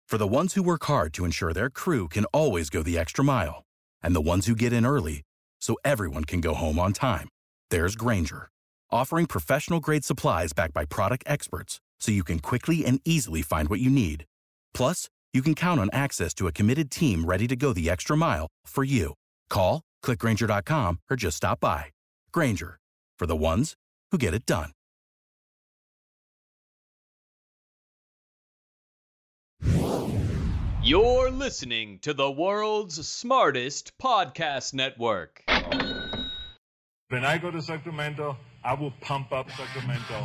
For the ones who work hard to ensure their crew can always go the extra mile, and the ones who get in early so everyone can go home on time, there's Grainger, offering professional-grade supplies backed by product experts so you can quickly and easily find what you need. Plus, you can count on access to a committed team ready to go the extra mile for you. Call, click Grainger.com, or just stop by. Grainger, for the ones who get it done. You're listening to the world's smartest podcast network. When I go to Sacramento, I will pump up Sacramento.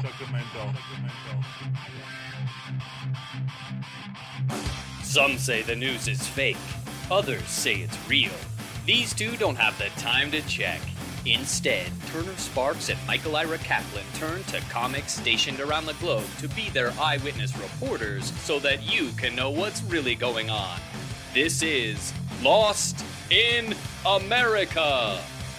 Some say the news is fake. Others say it's real. These two don't have the time to check. Instead, Turner Sparks and Michael Ira Kaplan turn to comics stationed around the globe to be their eyewitness reporters so that you can know what's really going on. This is Lost in America.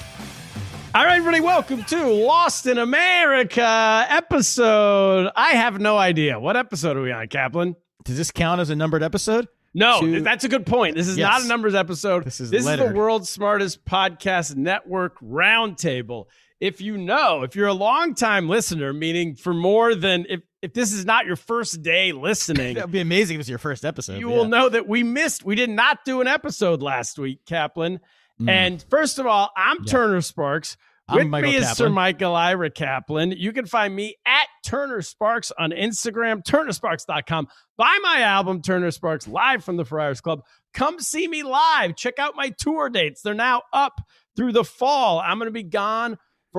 All right, everybody, welcome to Lost in America episode. I have no idea. What episode are we on, Kaplan? Does this count as a numbered episode? No, that's a good point. This is not a numbers episode. This is the world's smartest podcast network roundtable. If you're a longtime listener, meaning for more than, if this is not your first day listening. That would be amazing if it's your first episode. You will know that we did not do an episode last week, Kaplan. And first of all, I'm Turner Sparks. With me is Sir Michael Ira Kaplan. You can find me at Turner Sparks on Instagram, turnersparks.com. Buy my album, Turner Sparks, live from the Friars Club. Come see me live. Check out my tour dates. They're now up through the fall. I'm going to be on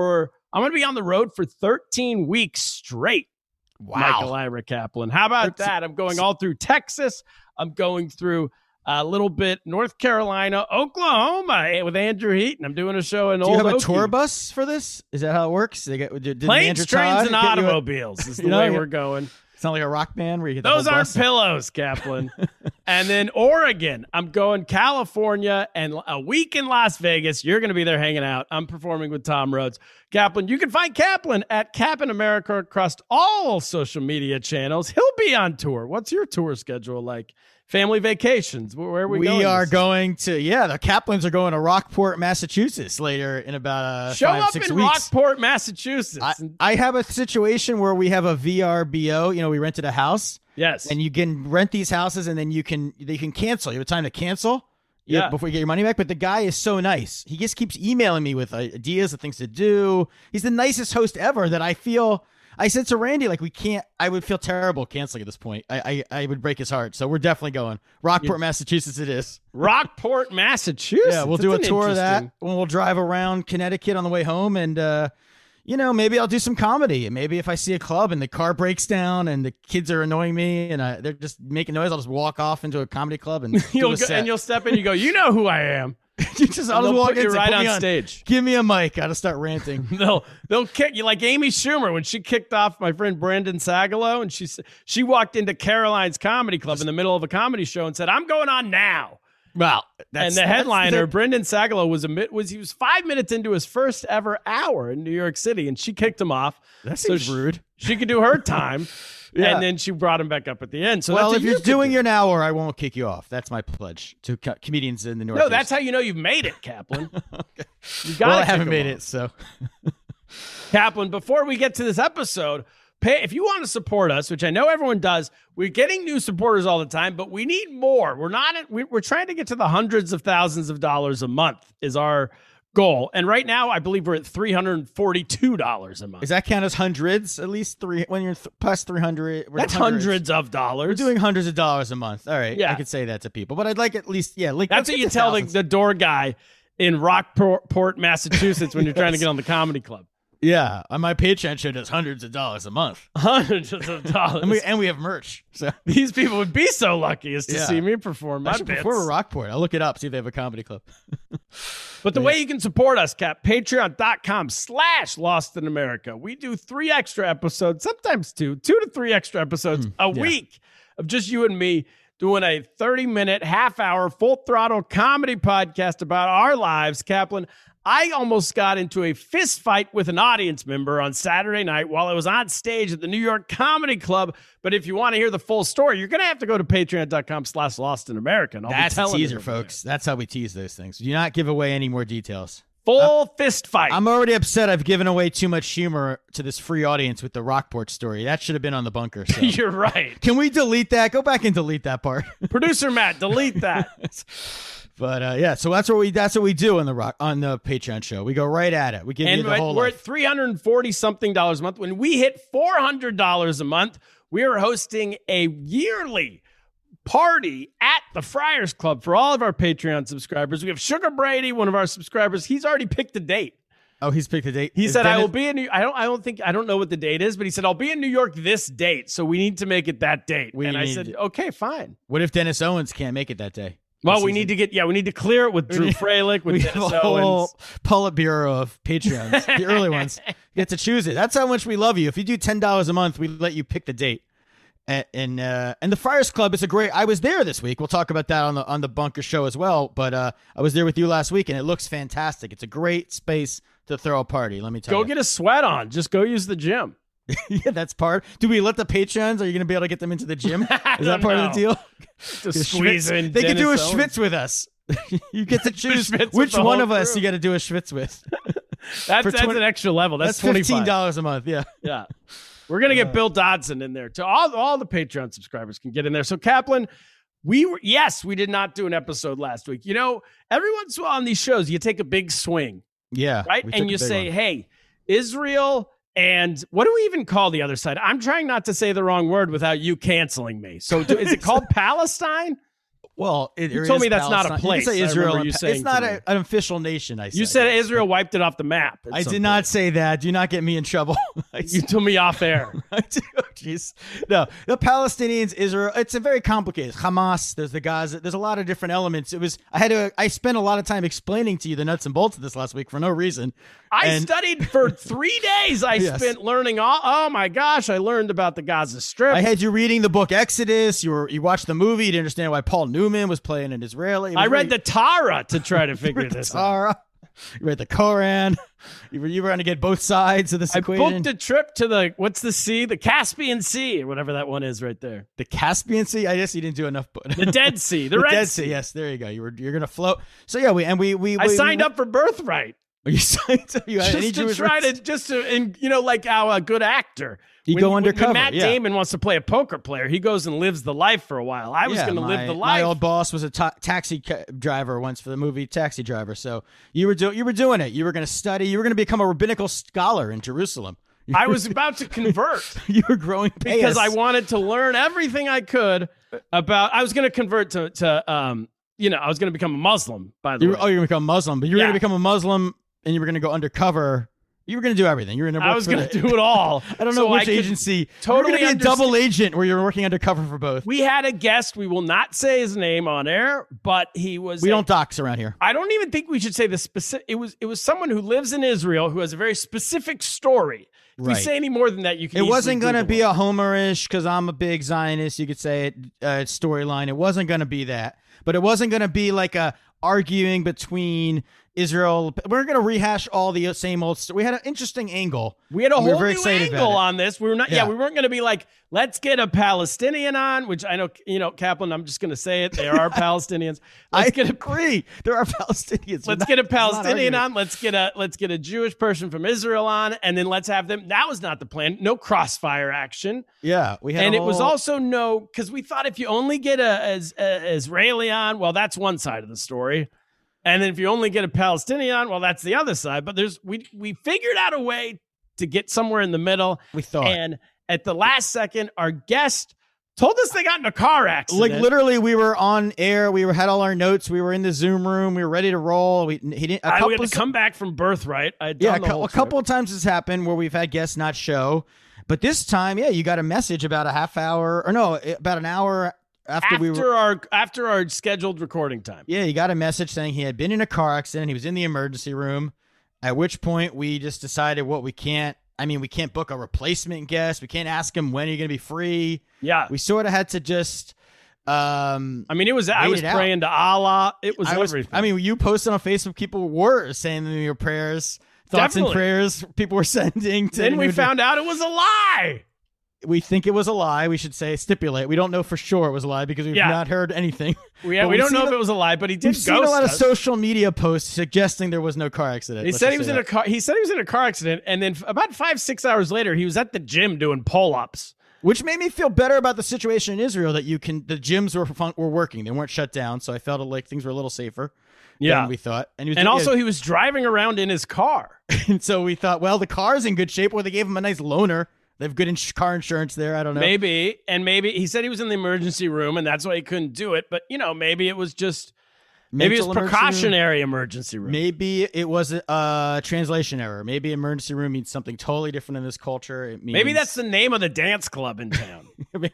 the road for 13 weeks straight. Wow. Michael Ira Kaplan. How about that? I'm going all through Texas. I'm going through a little bit North Carolina, Oklahoma with Andrew Heaton. I'm doing a show in Old Do you have Okie. a tour bus for this? Is that how it works? Did Planes, trains, and automobiles is the way we're going. It's not like a rock band where you get those aren't pillows, Kaplan. And then Oregon. I'm going California and a week in Las Vegas. You're going to be there hanging out. I'm performing with Tom Rhodes. Kaplan, you can find Kaplan at Cap in America across all social media channels. He'll be on tour. What's your tour schedule like? Family vacations. Where are we going? We are going to, the Kaplans are going to Rockport, Massachusetts later in about Show 5-6 up weeks. in Rockport, Massachusetts. I have a situation where we have a VRBO. We rented a house. Yes. And you can rent these houses and then they can cancel. You have time to cancel before you get your money back. But the guy is so nice. He just keeps emailing me with ideas of things to do. He's the nicest host ever that I said to Randy, I would feel terrible canceling at this point. I would break his heart. So we're definitely going. Rockport, Massachusetts it is. Rockport, Massachusetts? Yeah, we'll do a tour of that. We'll drive around Connecticut on the way home. And, maybe I'll do some comedy. Maybe if I see a club and the car breaks down and the kids are annoying me and they're just making noise, I'll just walk off into a comedy club and you'll step in, you go, you know who I am. I'll just walk you right on stage. Give me a mic. I'll just start ranting. They'll kick you like Amy Schumer when she kicked off my friend Brandon Sagalow, and she walked into Caroline's Comedy Club in the middle of a comedy show and said, "I'm going on now." Well, and the headliner, Brendan Sagalow, was 5 minutes into his first ever hour in New York City, and she kicked him off. That seems rude. She could do her time. Yeah. And then she brought him back up at the end. So if you're doing an hour, I won't kick you off. That's my pledge to comedians in the Northeast. No, that's how you know you've made it, Kaplan. Okay. I haven't made it, so. Kaplan, before we get to this episode, if you want to support us, which I know everyone does, we're getting new supporters all the time, but we need more. We're trying to get to the hundreds of thousands of dollars a month is our goal. And right now, I believe we're at $342 a month. Does that count as hundreds? At least when you're plus 300. That's hundreds of dollars. We're doing hundreds of dollars a month. All right. Yeah. I could say that to people, but I'd like at least, that's what you tell the door guy in Rockport, Massachusetts when you're trying to get on the comedy club. Yeah, on my Patreon show does hundreds of dollars a month. Hundreds of dollars. and we have merch. So these people would be so lucky as to see me perform. I should perform at Rockport. I'll look it up, see if they have a comedy club. But the way you can support us, Cap, patreon.com/Lost in America. We do 3 extra episodes, sometimes 2 to 3 extra episodes a week of just you and me doing a 30-minute, half-hour, full-throttle comedy podcast about our lives. Kaplan, I almost got into a fist fight with an audience member on Saturday night while I was on stage at the New York Comedy Club. But if you want to hear the full story, you're going to have to go to patreon.com/LostInAmerica. That's a teaser, folks. That's how we tease those things. Do not give away any more details. Full fist fight. I'm already upset I've given away too much humor to this free audience with the Rockport story. That should have been on the bunker. So. You're right. Can we delete that? Go back and delete that part. Producer Matt, delete that. But yeah, so that's what we do on the Patreon show. We go right at it. We give you the whole we're life. at $340 something a month. When we hit $400 a month, we are hosting a yearly party at the Friars Club for all of our Patreon subscribers. We have Sugar Brady, one of our subscribers. He's already picked a date. Oh, he's picked a date. He said, "I will be in New." I don't know what the date is, but he said, "I'll be in New York this date, so we need to make it that date." I said, "Okay, fine." What if Dennis Owens can't make it that day? Well, we need to clear it with Drew Freilich, with Dennis have a whole Owens. Politburo of Patreons, the early ones. You get to choose it. That's how much we love you. If you do $10 a month, we let you pick the date. And the Friars Club is a great. I was there this week. We'll talk about that on the Bunker Show as well. But I was there with you last week, and it looks fantastic. It's a great space to throw a party. Let me tell you. Go get a sweat on. Just go use the gym. Yeah, that's part. Do we let the Patreons? Are you going to be able to get them into the gym? Is that part of the deal? Just squeeze in. They can do a Dennis schwitz with us. You get to choose which one of us you got to do a schwitz with. That's an extra level. That's $15 a month. Yeah. Yeah. We're going to get Bill Dodson in there. To all the Patreon subscribers can get in there. So, Kaplan, we did not do an episode last week. You know, every once in a while on these shows, you take a big swing. Yeah. Right? And you say, hey, Israel and what do we even call the other side? I'm trying not to say the wrong word without you canceling me. So is it called Palestine? Well, you told me that's Palestine. not a place. You say Israel. It's not an official nation. You said Israel wiped it off the map. I did not say that. Do not get me in trouble. You told me off air. Jeez. No, the Palestinians, Israel. It's a very complicated. Hamas. There's the Gaza. There's a lot of different elements. I spent a lot of time explaining to you the nuts and bolts of this last week for no reason. I studied for 3 days. I spent learning oh my gosh, I learned about the Gaza Strip. I had you reading the book Exodus. You watched the movie to understand why Paul Newman was playing an Israeli. I read the Torah to try to figure this out. You read the Koran. You were going to get both sides of this equation. I booked a trip to what's the sea? The Caspian Sea, or whatever that one is right there. The Caspian Sea? I guess you didn't do enough. The Dead Sea. The Red Sea. Yes, there you go. You're going to float. So yeah, I signed up for Birthright. You signed up? You had any Jewish just to like how a good actor. You go undercover. When Matt Damon wants to play a poker player, he goes and lives the life for a while. I was going to live the life. My old boss was a taxi driver once for the movie Taxi Driver. So you were doing it. You were going to study. You were going to become a rabbinical scholar in Jerusalem. I was about to convert. You were growing pace. Because I wanted to learn everything I could about. I was going to convert to I was going to become a Muslim. By the way, you're going to become a Muslim, but you were going to become a Muslim. And you were going to go undercover. You were going to do everything. You were going to. I was going to do it all. I don't know which agency. Totally, you're going to be a double agent where you're working undercover for both. We had a guest. We will not say his name on air, but he was. We don't dox around here. I don't even think we should say the specific. It was someone who lives in Israel who has a very specific story. If we say any more than that, you can. It wasn't going to be a Homerish because I'm a big Zionist. You could say it storyline. It wasn't going to be that, but it wasn't going to be like a arguing between Israel. We're going to rehash all the same old stuff. We had an interesting angle. We had a whole new angle on this. We were not. Yeah, we weren't going to be like, let's get a Palestinian on, which I know, Kaplan, I'm just going to say it. There are Palestinians. I agree. There are Palestinians. Let's get a Palestinian on. Let's get a Jewish person from Israel on, and then let's have them. That was not the plan. No crossfire action. Yeah, we had. And it was also because we thought if you only get a Israeli on, well, that's one side of the story. And then if you only get a Palestinian on, well, that's the other side. But we figured out a way to get somewhere in the middle. We thought. And at the last second, our guest told us they got in a car accident. Like literally, we were on air. We had all our notes. We were in the Zoom room. We were ready to roll. We had to come back from Birthright. A couple of times has happened where we've had guests not show. But this time, you got a message about about an hour after our scheduled recording time. Yeah, he got a message saying he had been in a car accident. He was in the emergency room, at which point we just decided we can't book a replacement guest. We can't ask him when you're going to be free. Yeah. We sort of had to just I mean, it was. I was praying to Allah. It was everything. I mean, you posted on Facebook. People were saying your prayers, thoughts and prayers. People were sending. Then we found out it was a lie. We think it was a lie. We should stipulate. We don't know for sure it was a lie because we've not heard anything. We don't know if it was a lie, but he did. We've seen a lot of social media posts suggesting there was no car accident. He said he was in a car. He said he was in a car accident, and then about 5-6 hours later, he was at the gym doing pull-ups. Which made me feel better about the situation in Israel that the gyms were working. They weren't shut down, so I felt like things were a little safer than we thought. And he was driving around in his car. And so we thought, well, the car's in good shape, or they gave him a nice loaner. They have good car insurance there. I don't know. Maybe he said he was in the emergency room, and that's why he couldn't do it. But, maybe it was just... Maybe it was precautionary emergency room. Maybe it was a translation error. Maybe emergency room means something totally different in this culture. It means, maybe that's the name of the dance club in town.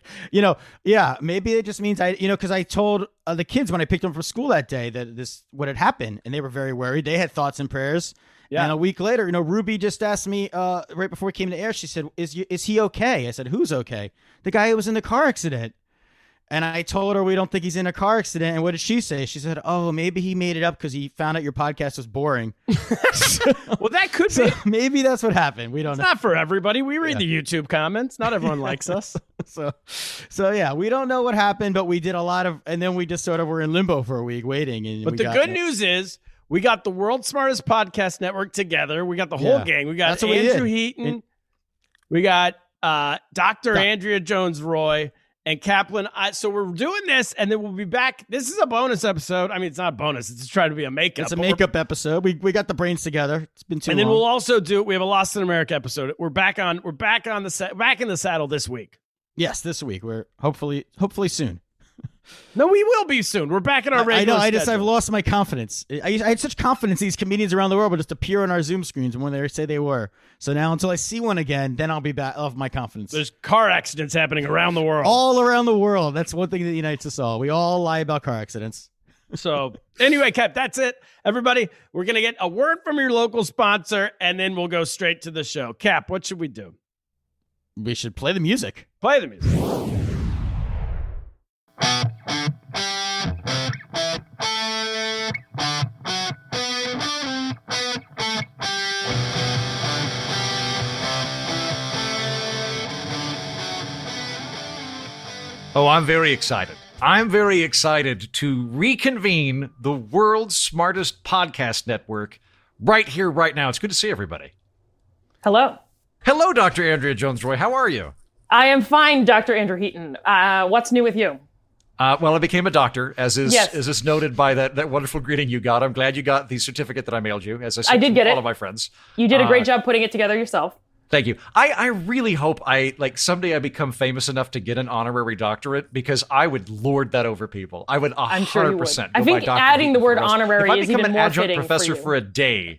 Maybe it just means because I told the kids when I picked them from school that day that what had happened, and they were very worried. They had thoughts and prayers. Yeah. And a week later, Ruby just asked me right before we came to air. She said, "Is he okay?" I said, "Who's okay?" The guy who was in the car accident. And I told her we don't think he's in a car accident. And what did she say? She said, "Oh, maybe he made it up because he found out your podcast was boring." Well, that could be. Maybe that's what happened. We don't know. It's not for everybody. We read the YouTube comments. Not everyone likes us. So yeah, we don't know what happened, but we did a lot of, and then we just sort of were in limbo for a week waiting. But the good news is we got the world's smartest podcast network together. We got the whole gang. We got Andrew Heaton. We got Dr. Andrea Jones-Roy. And Kaplan, so we're doing this, and then we'll be back. This is a bonus episode. I mean, it's not a bonus. It's just trying to be a makeup. It's a makeup episode. We got the brains together. It's been too long. And then we'll also we have a Lost in America episode. We're back in the saddle this week. Yes, this week. We're hopefully soon. No, we will be soon. We're back in our regular schedule. I've lost my confidence. I had such confidence these comedians around the world would just appear on our Zoom screens when they say they were. So now until I see one again, then I'll be back. I'll have my confidence. There's car accidents happening around the world. All around the world. That's one thing that unites us all. We all lie about car accidents. So anyway, Cap, that's it. Everybody, we're going to get a word from your local sponsor, and then we'll go straight to the show. Cap, what should we do? We should play the music. Play the music. Oh, I'm very excited. I'm very excited to reconvene the world's smartest podcast network right here, right now. It's good to see everybody. Hello. Hello, Dr. Andrea Jones-Roy. How are you? I am fine, Dr. Andrew Heaton. What's new with you? Well, I became a doctor, as is noted by that wonderful greeting you got. I'm glad you got the certificate that I mailed you, as I said to all of my friends. You did a great job putting it together yourself. Thank you. I really hope someday I become famous enough to get an honorary doctorate, because I would lord that over people. I would 100%. I'm sure you would. I think adding the word honorary is even more fitting. If I become an adjunct professor for a day,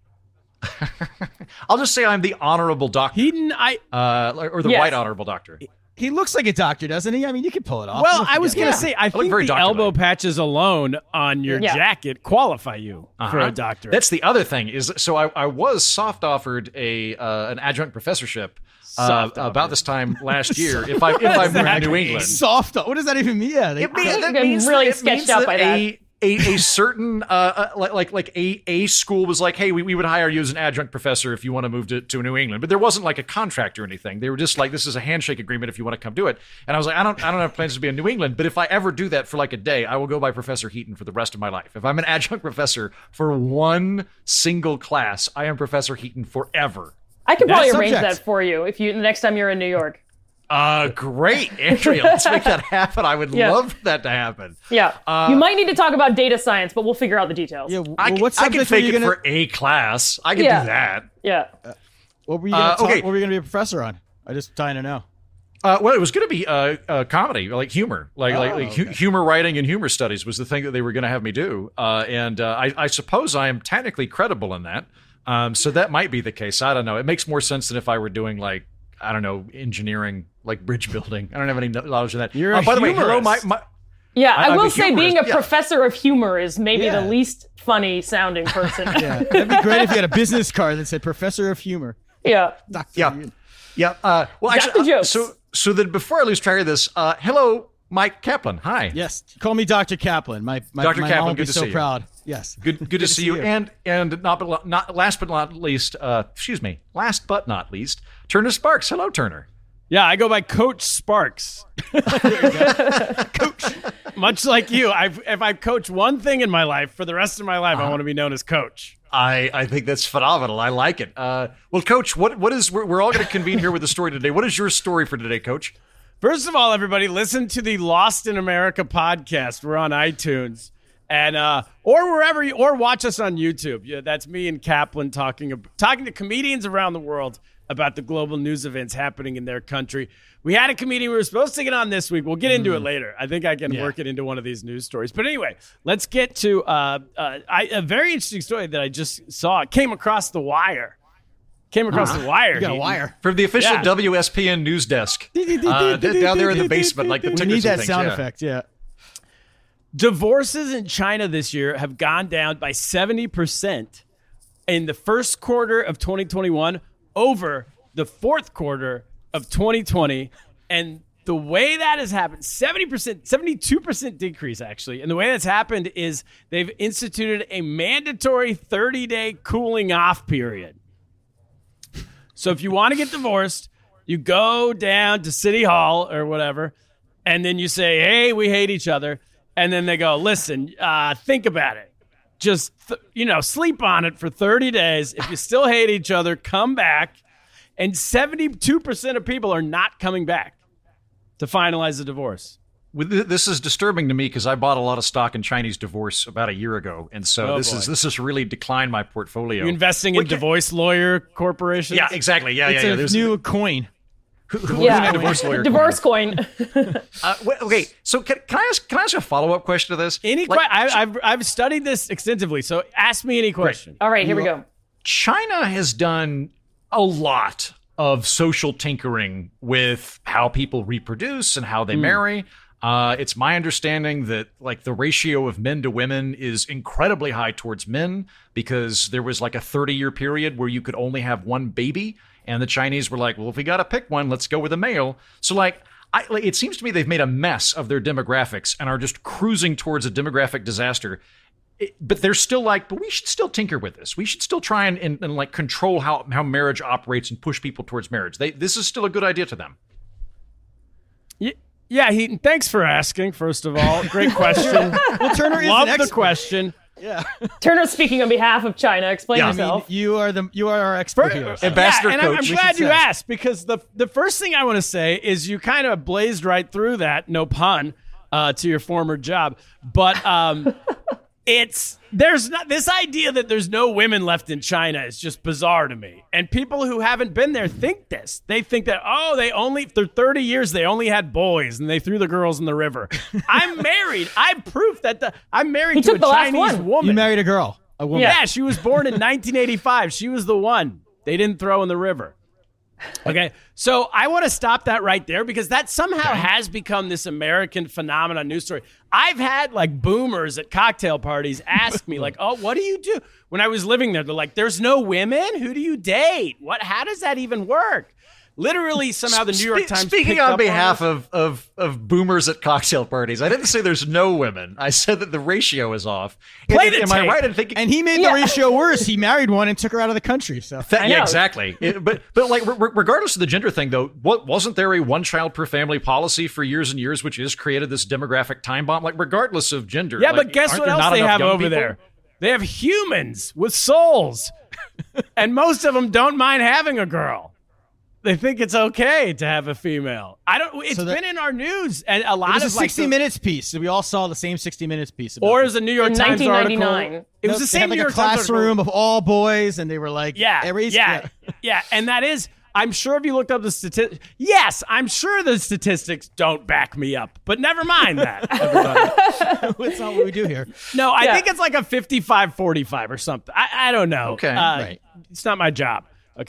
I'll just say I'm the honorable doctor. Heaton, or the white honorable doctor. He looks like a doctor, doesn't he? I mean, you can pull it off. Well, I was going to say, I think the elbow patches alone on your jacket qualify you for a doctorate. That's the other thing is, so I was soft offered an adjunct professorship about this time last year. if I moved to New England, what does that even mean? Yeah, it means really sketched out by that. A certain a school was like, hey, we would hire you as an adjunct professor if you want to move to New England, but there wasn't like a contract or anything. They were just like, this is a handshake agreement if you want to come do it. And I was like, I don't have plans to be in New England, but if I ever do that for like a day, I will go by Professor Heaton for the rest of my life. If I'm an adjunct professor for one single class, I am Professor Heaton forever. I can probably arrange that for you the next time you're in New York. Great, Andrea. Let's make that happen. I would love that to happen. Yeah. You might need to talk about data science, but we'll figure out the details. Yeah. I can fake it for a class. I can do that. Yeah. What were you going to What were you going to be a professor on? I just trying to know. Well, it was going to be comedy, like humor, humor writing and humor studies was the thing that they were going to have me do. And I suppose I am technically credible in that. So that might be the case. I don't know. It makes more sense than if I were doing I don't know, engineering, like bridge building. I don't have any knowledge of that. By the way, hello, I will say being a professor of humor is maybe the least funny sounding person. Yeah, that'd be great if you had a business card that said Professor of Humor. Yeah. Well, actually, so then before I lose track of this, hello, Mike Kaplan. Hi. Yes. Call me Dr. Kaplan. My Dr. my Kaplan, mom will good be to so see you. proud. Yes. Good to see you. And last but not least, Turner Sparks. Hello, Turner. Yeah, I go by Coach Sparks. Coach. Much like you, if I coach one thing in my life for the rest of my life, I want to be known as Coach. I think that's phenomenal. I like it. Well, Coach, what is? We're all going to convene here with a story today. What is your story for today, Coach? First of all, everybody, listen to the Lost in America podcast. We're on iTunes. And or wherever or watch us on YouTube. Yeah, that's me and Kaplan talking to comedians around the world about the global news events happening in their country. We had a comedian we were supposed to get on this week. We'll get into it later. I think I can work it into one of these news stories. But anyway, let's get to a very interesting story that I just saw. It came across the wire. The wire. You got a wire from the official WSPN news desk down there in the basement, like the we need that sound effect. Yeah. Divorces in China this year have gone down by 70% in the first quarter of 2021 over the fourth quarter of 2020. And the way that has happened, 72% decrease, actually. And the way that's happened is they've instituted a mandatory 30-day cooling off period. So if you want to get divorced, you go down to City Hall or whatever, and then you say, hey, we hate each other. And then they go, listen, think about it. Just, sleep on it for 30 days. If you still hate each other, come back. And 72% of people are not coming back to finalize the divorce. This is disturbing to me because I bought a lot of stock in Chinese divorce about a year ago. And so this has really declined my portfolio. You're investing in divorce lawyer corporations? Yeah, exactly. Yeah. There's a new coin. Divorce lawyer divorce coin. Okay, so can I ask a follow-up question to this? I've studied this extensively, so ask me any question. All right, here we go. China has done a lot of social tinkering with how people reproduce and how they marry. It's my understanding that the ratio of men to women is incredibly high towards men because there was a 30-year period where you could only have one baby. And the Chinese were like, well, if we got to pick one, let's go with a male. So it seems to me they've made a mess of their demographics and are just cruising towards a demographic disaster. But they're still but we should still tinker with this. We should still try and control how marriage operates and push people towards marriage. This is still a good idea to them. Yeah, Heaton, thanks for asking, first of all. Great question. Well, Turner is Love the question. Yeah. Turner speaking on behalf of China. Explain yourself. You are our expert here. Ambassador and Coach. I'm glad you asked because the first thing I want to say is you kind of blazed right through that, no pun, to your former job. But there's not this idea that there's no women left in China is just bizarre to me. And people who haven't been there think this. They think that, for 30 years, they only had boys and they threw the girls in the river. I'm married. I have proof that I'm married to a Chinese woman. You married a girl, a woman. Yeah, she was born in 1985. She was the one they didn't throw in the river. Okay, so I want to stop that right there because that somehow has become this American phenomenon news story. I've had boomers at cocktail parties ask me oh, what do you do? When I was living there, they're like, there's no women? Who do you date? How does that even work? Literally, somehow the New York Times speaking on behalf of boomers at cocktail parties. I didn't say there's no women. I said that the ratio is off. Am I right in thinking? And he made the ratio worse. He married one and took her out of the country. So yeah, exactly. But regardless of the gender thing, though, wasn't there a one child per family policy for years and years, which has created this demographic time bomb? Regardless of gender. Yeah, but guess what else they have over there? They have humans with souls, and most of them don't mind having a girl. They think it's okay to have a female. It's been in our news, and a lot of it was a 60 Minutes piece. So we all saw the same 60 Minutes piece. Or is a New York Times article? It was the same New York Times classroom of all boys, and they were yeah, and that is. I'm sure if you looked up the statistics, yes, I'm sure the statistics don't back me up, but never mind that, everybody. That's not what we do here. No, I think it's a 55-45 or something. I don't know. Okay, right. It's not my job. Okay.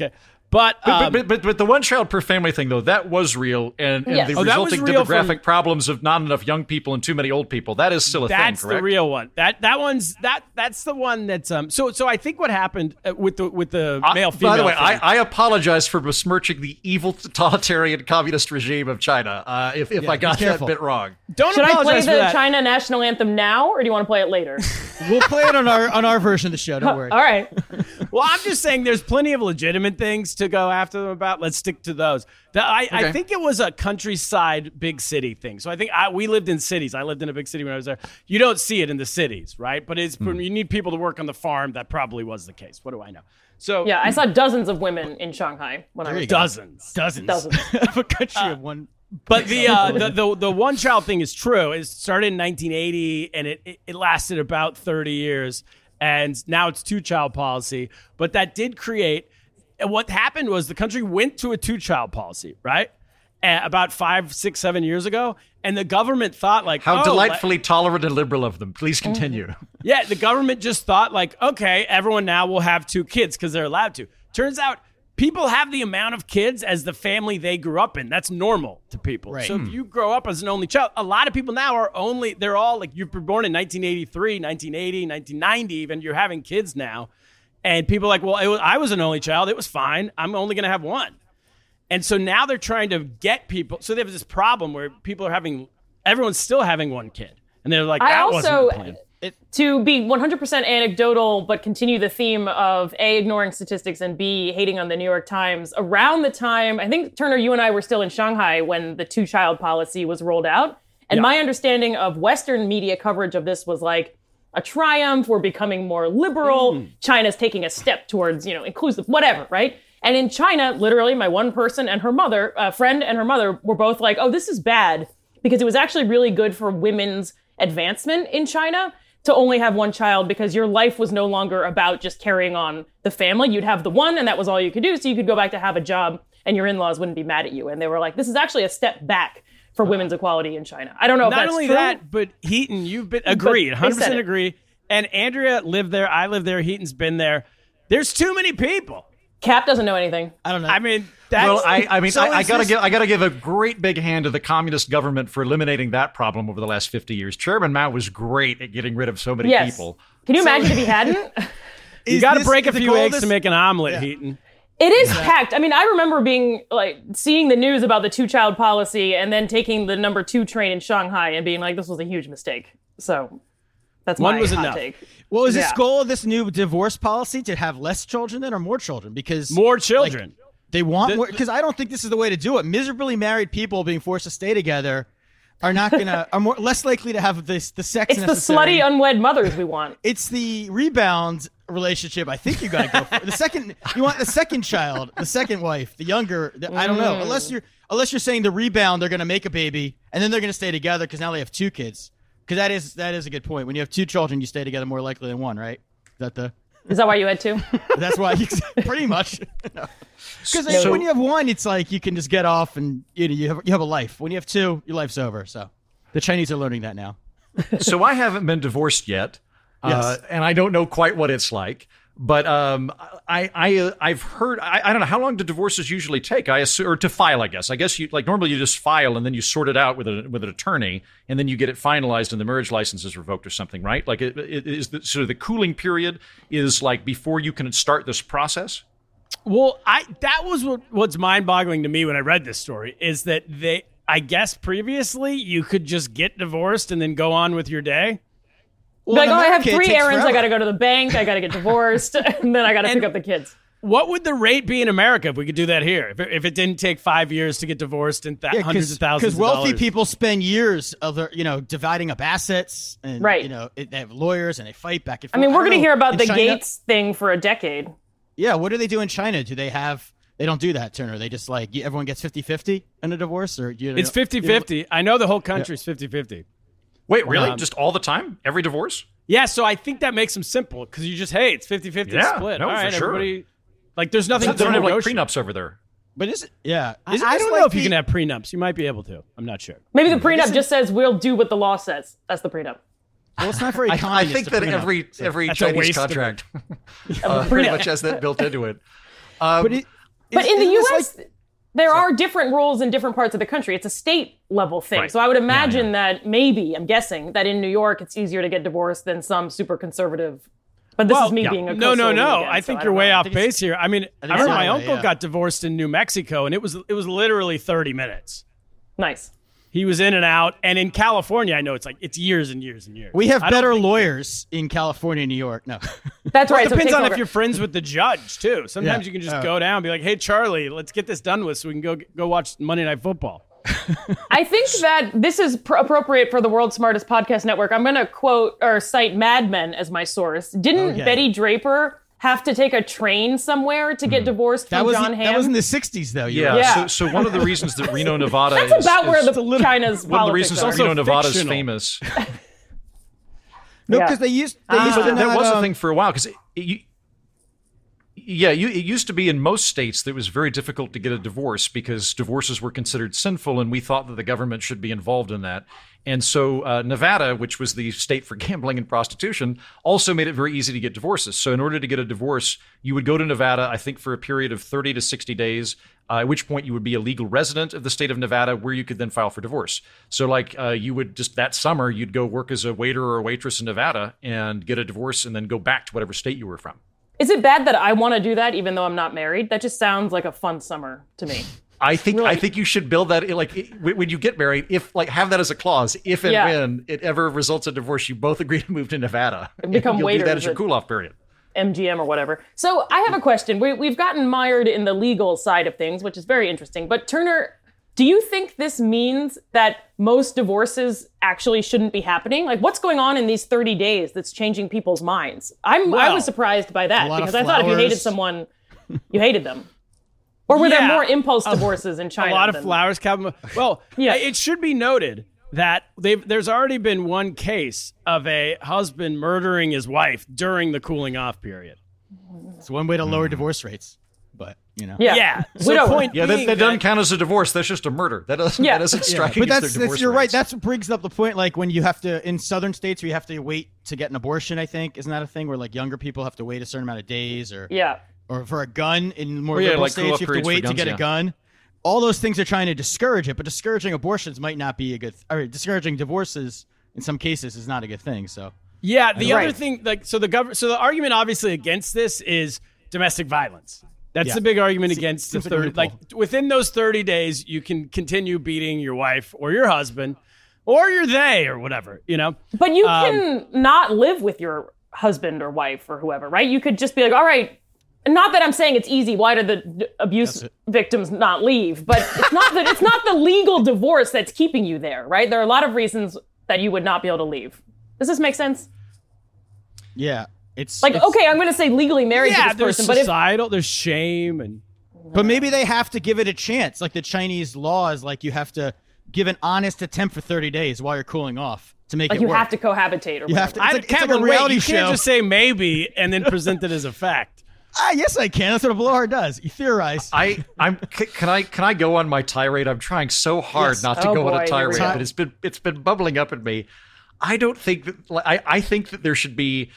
But the one child per family thing, though, that was real, and the resulting demographic problems of not enough young people and too many old people, that is still a thing, correct? That's the real one. That's the one that's so I think what happened with the male-female. By the way, I apologize for besmirching the evil totalitarian communist regime of China if I got that bit wrong. Should I play the China national anthem now, or do you want to play it later? We'll play it on our version of the show. Don't worry. All right. Well, I'm just saying there's plenty of legitimate things to go after them about. Let's stick to those. I think it was a countryside big city thing. So I think we lived in cities. I lived in a big city when I was there. You don't see it in the cities, right? But it's when you need people to work on the farm. That probably was the case. What do I know? So yeah, I saw dozens of women in Shanghai when I was dozens of a country of one. But the one child thing is true. It started in 1980 and it lasted about 30 years, and now it's 2-child policy. But that did create. What happened was the country went to a 2-child policy, right? About 5, 6, 7 years ago. And the government thought how delightfully tolerant and liberal of them. Please continue. Yeah, the government just thought okay, everyone now will have 2 kids because they're allowed to. Turns out people have the amount of kids as the family they grew up in. That's normal to people. Right. So if you grow up as an only child, a lot of people now they're all you were born in 1983, 1980, 1990 even. You're having kids now. And people are well, I was an only child. It was fine. I'm only going to have one. And so now they're trying to get people. So they have this problem where everyone's still having one kid. And they're like, that wasn't the plan. To be 100% anecdotal, but continue the theme of A, ignoring statistics, and B, hating on the New York Times, around the time, I think, Turner, you and I were still in Shanghai when the 2-child policy was rolled out. And my understanding of Western media coverage of this was a triumph. We're becoming more liberal. China's taking a step towards, inclusive, whatever, right? And in China, literally, my one person and her mother, friend and her mother, were both like, oh, this is bad, because it was actually really good for women's advancement in China to only have one child, because your life was no longer about just carrying on the family. You'd have the one, and that was all you could do. So you could go back to have a job, and your in-laws wouldn't be mad at you. And they were like, this is actually a step back for women's equality in China. I don't know if that's true. Not only that, but Heaton, you've been agreed, 100% agree. And Andrea lived there. I lived there. Heaton's been there. There's too many people. Cap doesn't know anything. I don't know. I mean, I gotta give a great big hand to the communist government for eliminating that problem over the last 50 years. Chairman Mao was great at getting rid of so many people. Can you imagine if he hadn't? You got to break a few eggs to make an omelet, Heaton. It is packed. I mean, I remember seeing the news about the 2-child policy and then taking the number 2 train in Shanghai and being like, this was a huge mistake. So that's my hot take. Well, is this goal of this new divorce policy to have less children then or more children? Because more children. They want more, because I don't think this is the way to do it. Miserably married people being forced to stay together are less likely to have the sex necessary. It's the slutty unwed mothers we want. It's the rebound relationship. I think you got to go for you want the second child, the second wife, the younger. I don't know. Unless you're saying the rebound, they're going to make a baby and then they're going to stay together because now they have 2 kids. Because that is a good point. When you have 2 children, you stay together more likely than one, right? Is that why you had 2? That's why pretty much. Because when you have one, it's like you can just get off and you have a life. When you have 2, your life's over. So the Chinese are learning that now. So I haven't been divorced yet, and I don't know quite what it's like. But I've heard, I don't know, how long do divorces usually take? I assume, or to file, I guess. I guess normally you just file and then you sort it out with an attorney and then you get it finalized and the marriage license is revoked or something, right? Like it is sort of the cooling period is before you can start this process? Well, that was what's mind-boggling to me when I read this story is that I guess previously you could just get divorced and then go on with your day. Well, I have 3 errands. I got to go to the bank. I got to get divorced. And then I got to pick up the kids. What would the rate be in America if we could do that here? If it didn't take 5 years to get divorced and hundreds of thousands of dollars? Because wealthy people spend years of dividing up assets. And, right. They have lawyers and they fight back and forth. I mean, we're going to hear about the Gates thing for a decade. Yeah. What do they do in China? They don't do that, Turner. They just everyone gets 50-50 in a divorce? It's 50-50. I know the whole country's 50-50. Wait, really? Just all the time? Every divorce? Yeah, so I think that makes them simple because you just, it's 50-50 split. No, all right, for sure. Everybody, there's nothing. They don't have prenups over there. But is it? Yeah. I don't know if you can have prenups. You might be able to. I'm not sure. Maybe the prenup just says we'll do what the law says. That's the prenup. Well, it's not very I think that every Chinese contract pretty much has that built into it. But But in the U.S., there are different rules in different parts of the country. It's a state level thing. Right. So I would imagine that I'm guessing that in New York, it's easier to get divorced than some super conservative. But this is me being a no. I think you're way off base here. I mean, I remember my uncle got divorced in New Mexico, and it was literally 30 minutes. Nice. He was in and out. And in California, I know it's years and years and years. We have better lawyers in California and New York. No. That's right. It depends on if you're friends with the judge, too. Sometimes you can just go down and be like, hey, Charlie, let's get this done with so we can go watch Monday Night Football. I think that this is appropriate for the World's Smartest Podcast Network. I'm going to quote or cite Mad Men as my source. Didn't Betty Draper have to take a train somewhere to get divorced from John Hamm? That was in the 60s, though. Yeah. So one of the reasons that Reno, Nevada That's about where China's one of the politics reasons are. that Reno, Nevada is famous. No, because they used to that was a thing for a while, because it used to be in most states that it was very difficult to get a divorce because divorces were considered sinful, and we thought that the government should be involved in that. And so Nevada, which was the state for gambling and prostitution, also made it very easy to get divorces. So in order to get a divorce, you would go to Nevada, I think, for a period of 30 to 60 days, at which point you would be a legal resident of the state of Nevada, where you could then file for divorce. So you would just that summer, you'd go work as a waiter or a waitress in Nevada and get a divorce and then go back to whatever state you were from. Is it bad that I want to do that even though I'm not married? That just sounds like a fun summer to me. I think you should build that when you get married. Have that as a clause. If and when it ever results in divorce, you both agree to move to Nevada. And become waiters. Do that as your cool off period. MGM or whatever. So I have a question. We've gotten mired in the legal side of things, which is very interesting. But Turner, do you think this means that most divorces actually shouldn't be happening? Like, what's going on in these 30 days that's changing people's minds? I was surprised by that because I thought if you hated someone, you hated them. Or were there more impulse divorces in China? A lot of flowers. Well, it should be noted that there's already been one case of a husband murdering his wife during the cooling off period. It's one way to lower divorce rates, but Yeah. So that doesn't count as a divorce. That's just a murder. That doesn't strike against their divorce you're right. rates. That's what brings up the point. Like when you have to in southern states where you have to wait to get an abortion. I think isn't that a thing where like younger people have to wait a certain amount of days or for a gun in more liberal states, you have to wait to get a gun. All those things are trying to discourage it, but discouraging abortions might not be a good. Discouraging divorces in some cases is not a good thing. So the other thing, so the argument obviously against this is domestic violence. That's the big argument against the third. Like within those 30 days, you can continue beating your wife or your husband or your they or whatever, But you can not live with your husband or wife or whoever, right? You could just be like, all right. Not that I'm saying it's easy. Why do the abuse victims not leave? But it's not the legal divorce that's keeping you there, right? There are a lot of reasons that you would not be able to leave. Does this make sense? Yeah, it's I'm going to say legally married to this person, but there's shame but maybe they have to give it a chance. Like the Chinese law is like you have to give an honest attempt for 30 days while you're cooling off to make it work. You have to cohabitate or you whatever. have to. It's like a reality show. You can't just say maybe and then present it as a fact. Yes, I can. That's what a blowhard does. You theorize. Can I go on my tirade? I'm trying so hard not to go on a tirade, but it's been bubbling up in me. I don't think that. I think that there should be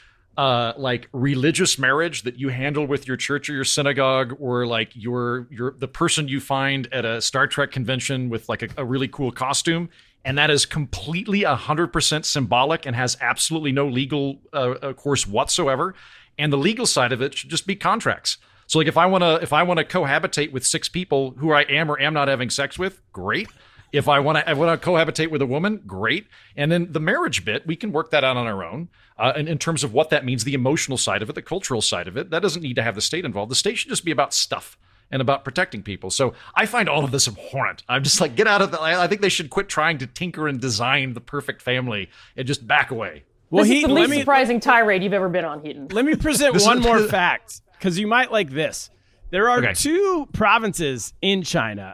religious marriage that you handle with your church or your synagogue, or like the person you find at a Star Trek convention with like a really cool costume. And that is completely 100% symbolic and has absolutely no legal course whatsoever. And the legal side of it should just be contracts. So like if I want to cohabitate with 6 people who I am or am not having sex with, great. If I want to cohabitate with a woman, great. And then the marriage bit, we can work that out on our own. And in terms of what that means, the emotional side of it, the cultural side of it, that doesn't need to have the state involved. The state should just be about stuff and about protecting people. So I find all of this abhorrent. I'm just like, get out of I think they should quit trying to tinker and design the perfect family and just back away. Well, this is the least surprising tirade you've ever been on, Heaton. Let me present one more fact, because you might like this. There are 2 provinces in China,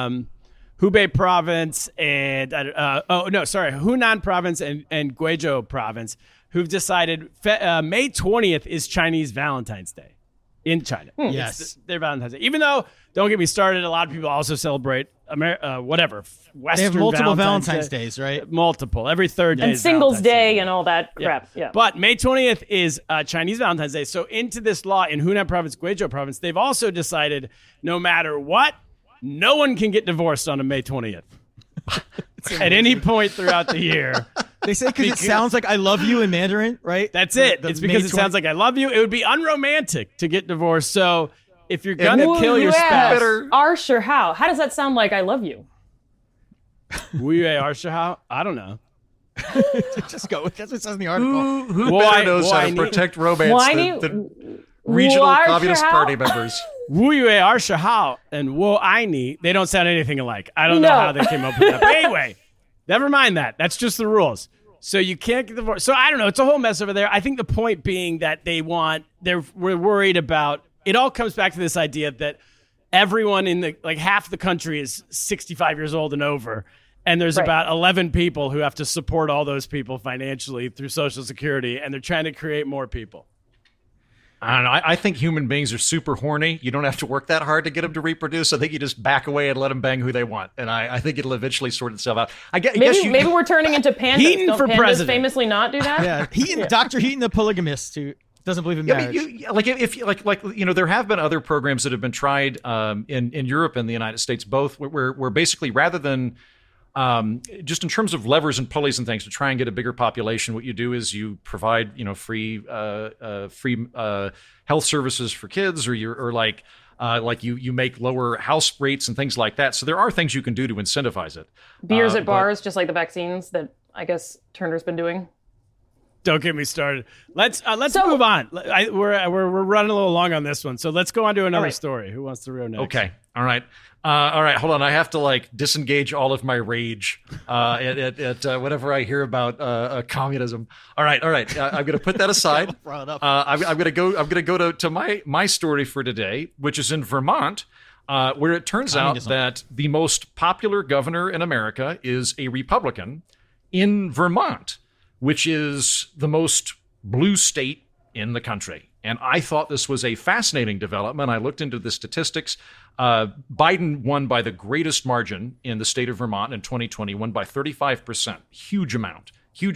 Hubei province and Hunan province and Guizhou province, who've decided May 20th is Chinese Valentine's Day in China. Yes, their Valentine's Day. Even though, don't get me started, a lot of people also celebrate whatever. Western they have multiple Valentine's Days, right? Multiple. Every third day. And Singles Day and all that crap. Yeah. But May 20th is Chinese Valentine's Day. So into this law in Hunan Province, Guizhou Province, they've also decided no matter what, no one can get divorced on a May 20th. At any point throughout the year. They say because it sounds like I love you in Mandarin, right? That's it. It's because it sounds like I love you. It would be unromantic to get divorced. So if you're going to kill your spouse. How does that sound like I love you? I don't know. Just go with that's what it says in the article. Who better knows how to protect romance than regional Communist Party members? Wu Yue Er Shahao and Wo Aini, they don't sound anything alike. I don't know how they came up with that. But anyway, never mind that. That's just the rules. So you can't get divorced. So I don't know. It's a whole mess over there. I think the point being that we're worried about, it all comes back to this idea that everyone in half the country is 65 years old and over. And there's about 11 people who have to support all those people financially through Social Security. And they're trying to create more people. I don't know. I think human beings are super horny. You don't have to work that hard to get them to reproduce. I think you just back away and let them bang who they want. And I think it'll eventually sort itself out. Maybe we're turning into pandas. Heaton don't for pandas president. Famously not do that? Yeah, Dr. Heaton, the polygamist who doesn't believe in marriage. There have been other programs that have been tried in Europe and the United States, both where basically rather than just in terms of levers and pulleys and things to try and get a bigger population, what you do is you provide free health services for kids, or you make lower house rates and things like that. So there are things you can do to incentivize it. Beers at bars, just like the vaccines that I guess Turner's been doing. Don't get me started. Let's move on. We're running a little long on this one, so let's go on to another story. Who wants to go next? Okay. All right. Hold on. I have to disengage all of my rage at whenever I hear about communism. All right. I'm going to put that aside. I'm going to go to my story for today, which is in Vermont, where it turns out that the most popular governor in America is a Republican in Vermont, which is the most blue state in the country. And I thought this was a fascinating development. I looked into the statistics. Biden won by the greatest margin in the state of Vermont in 2020, won by 35%. Huge amount.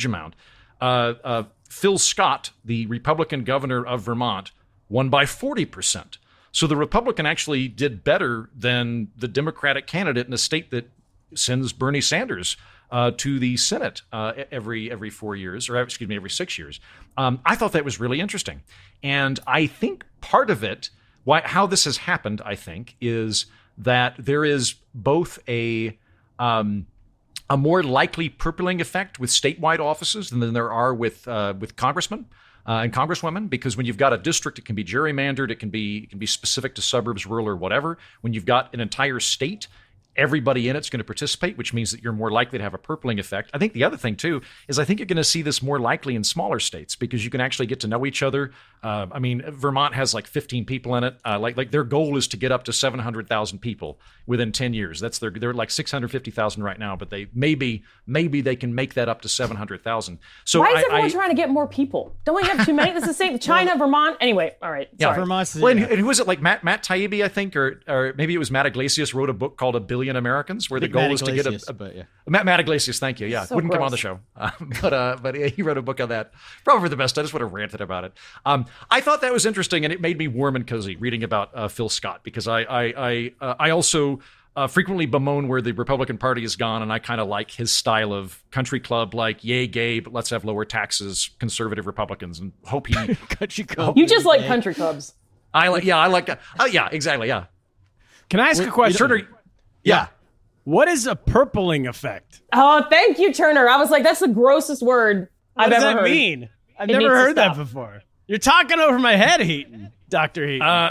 Phil Scott, the Republican governor of Vermont, won by 40%. So the Republican actually did better than the Democratic candidate in a state that sends Bernie Sanders to the Senate every 4 years, or excuse me, every 6 years. I thought that was really interesting. And I think part of it, how this has happened, I think, is that there is both a more likely purpling effect with statewide offices than there are with congressmen and congresswomen, because when you've got a district, it can be gerrymandered, it can be specific to suburbs, rural, or whatever. When you've got an entire state, everybody in it's going to participate, which means that you're more likely to have a purpling effect. I think the other thing, too, is I think you're going to see this more likely in smaller states because you can actually get to know each other. Vermont has 15 people in it. Their goal is to get up to 700,000 people within 10 years. They're 650,000 right now, but maybe they can make that up to 700,000. So why is everyone trying to get more people? Don't we have too many? This is the same. China, Vermont. Anyway, all right. Yeah, sorry. Vermont's. And who was it? Matt Taibbi, I think, or maybe it was Matt Iglesias wrote a book called A Billion Americans, where the goal is to get Matt Iglesias. Thank you. Yeah, so wouldn't gross. Come on the show, but he wrote a book on that. Probably for the best. I just would have ranted about it. I thought that was interesting, and it made me warm and cozy reading about Phil Scott, because I also frequently bemoan where the Republican Party has gone, and I kind of like his style of country club, yay gay, but let's have lower taxes, conservative Republicans, and hope he country club. You just like country clubs. I like exactly. Yeah. Can I ask a question? Turner, yeah. What is a purpling effect? Oh, thank you, Turner. I was like, that's the grossest word I've ever heard. What does that mean? I've never heard that before. You're talking over my head, Heaton. Dr. Heaton.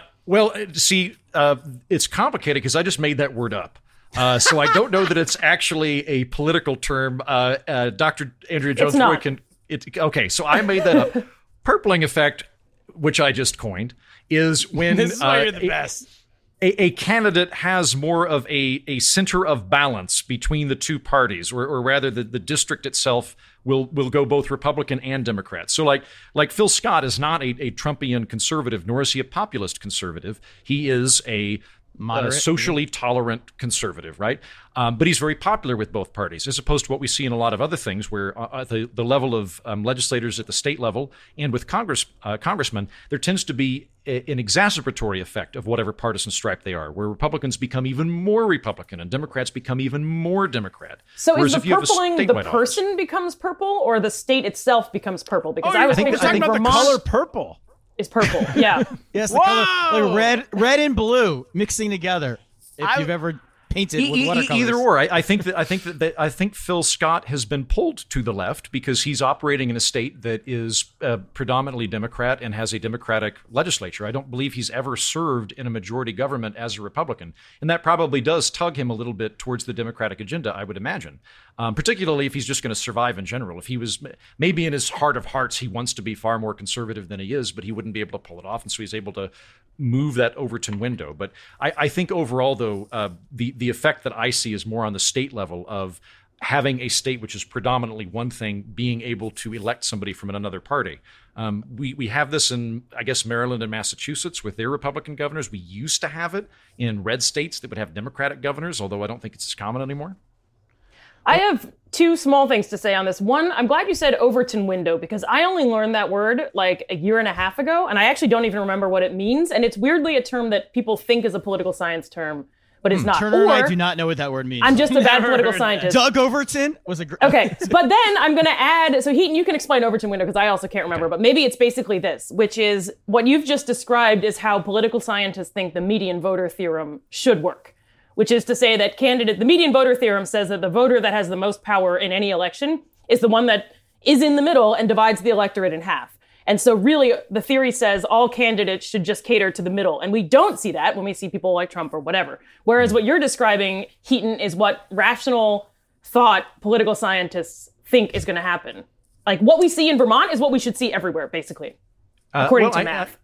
It's complicated because I just made that word up. So I don't know that it's actually a political term. Dr. Andrea Jones-Roy can... Okay, so I made that up. Purpling effect, which I just coined, is when... This is why you're the best. A candidate has more of a center of balance between the two parties, or rather the district itself will go both Republican and Democrat. So like Phil Scott is not a Trumpian conservative, nor is he a populist conservative. He is a socially tolerant conservative, right? But he's very popular with both parties, as opposed to what we see in a lot of other things where the level of legislators at the state level and with congressmen, there tends to be an exacerbatory effect of whatever partisan stripe they are, where Republicans become even more Republican and Democrats become even more Democrat. So is the purpling the person becomes purple or the state itself becomes purple? Because I think about the color purple. Is purple, yeah. Yes, the color, like red and blue mixing together. If you've ever painted with watercolors. Either or. I think Phil Scott has been pulled to the left because he's operating in a state that is predominantly Democrat and has a Democratic legislature. I don't believe he's ever served in a majority government as a Republican, and that probably does tug him a little bit towards the Democratic agenda, I would imagine. Particularly if he's just going to survive in general. If he was, maybe in his heart of hearts, he wants to be far more conservative than he is, but he wouldn't be able to pull it off, and so he's able to move that Overton window. But I think overall, though, the effect that I see is more on the state level of having a state which is predominantly one thing being able to elect somebody from another party. We have this in, I guess, Maryland and Massachusetts with their Republican governors. We used to have it in red states that would have Democratic governors, although I don't think it's as common anymore. I have two small things to say on this. One, I'm glad you said Overton window because I only learned that word like a year and a half ago, and I actually don't even remember what it means. And it's weirdly a term that people think is a political science term, but it's not. Turner and I do not know what that word means. I'm just a bad political scientist. Doug Overton was a Okay, but then I'm going to add, so Heaton, you can explain Overton window because I also can't remember, but maybe it's basically this, which is what you've just described is how political scientists think the median voter theorem should work. Which is to say that the median voter theorem says that the voter that has the most power in any election is the one that is in the middle and divides the electorate in half. And so really the theory says all candidates should just cater to the middle. And we don't see that when we see people like Trump or whatever. Whereas what you're describing, Heaton, is what rational thought political scientists think is going to happen. Like what we see in Vermont is what we should see everywhere, basically, according to math.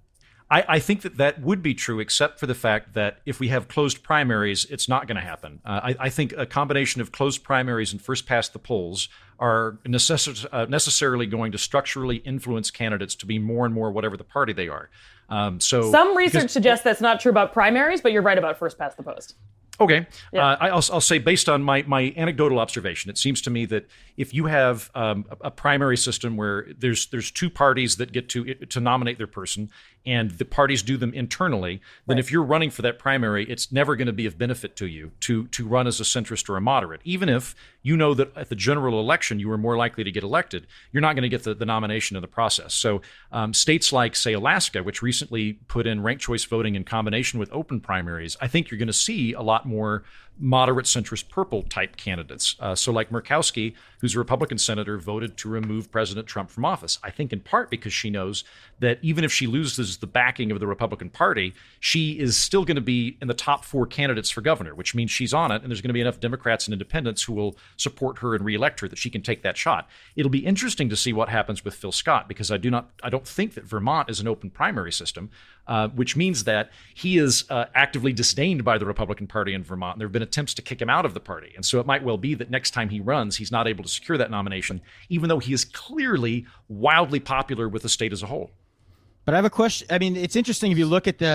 I think that would be true, except for the fact that if we have closed primaries, it's not going to happen. I think a combination of closed primaries and first past the polls are necessarily going to structurally influence candidates to be more and more whatever the party they are. So some research suggests that's not true about primaries, but you're right about first past the post. Okay. Yeah. I'll say based on my anecdotal observation, it seems to me that if you have a primary system where there's two parties that get to nominate their person and the parties do them internally, then if you're running for that primary, it's never going to be of benefit to you to run as a centrist or a moderate. Even if you know that at the general election you are more likely to get elected, you're not going to get the nomination in the process. So states like, say, Alaska, which recently put in ranked choice voting in combination with open primaries, I think you're going to see a lot more moderate centrist purple type candidates. So like Murkowski, who's a Republican senator, voted to remove President Trump from office. I think in part because she knows that even if she loses the backing of the Republican Party, she is still going to be in the top 4 candidates for governor, which means she's on it. And there's going to be enough Democrats and independents who will support her and reelect her that she can take that shot. It'll be interesting to see what happens with Phil Scott, because I don't think that Vermont is an open primary system, which means that he is actively disdained by the Republican Party in Vermont. There have been attempts to kick him out of the party. And so it might well be that next time he runs, he's not able to secure that nomination, even though he is clearly wildly popular with the state as a whole. But I have a question. I mean, it's interesting if you look at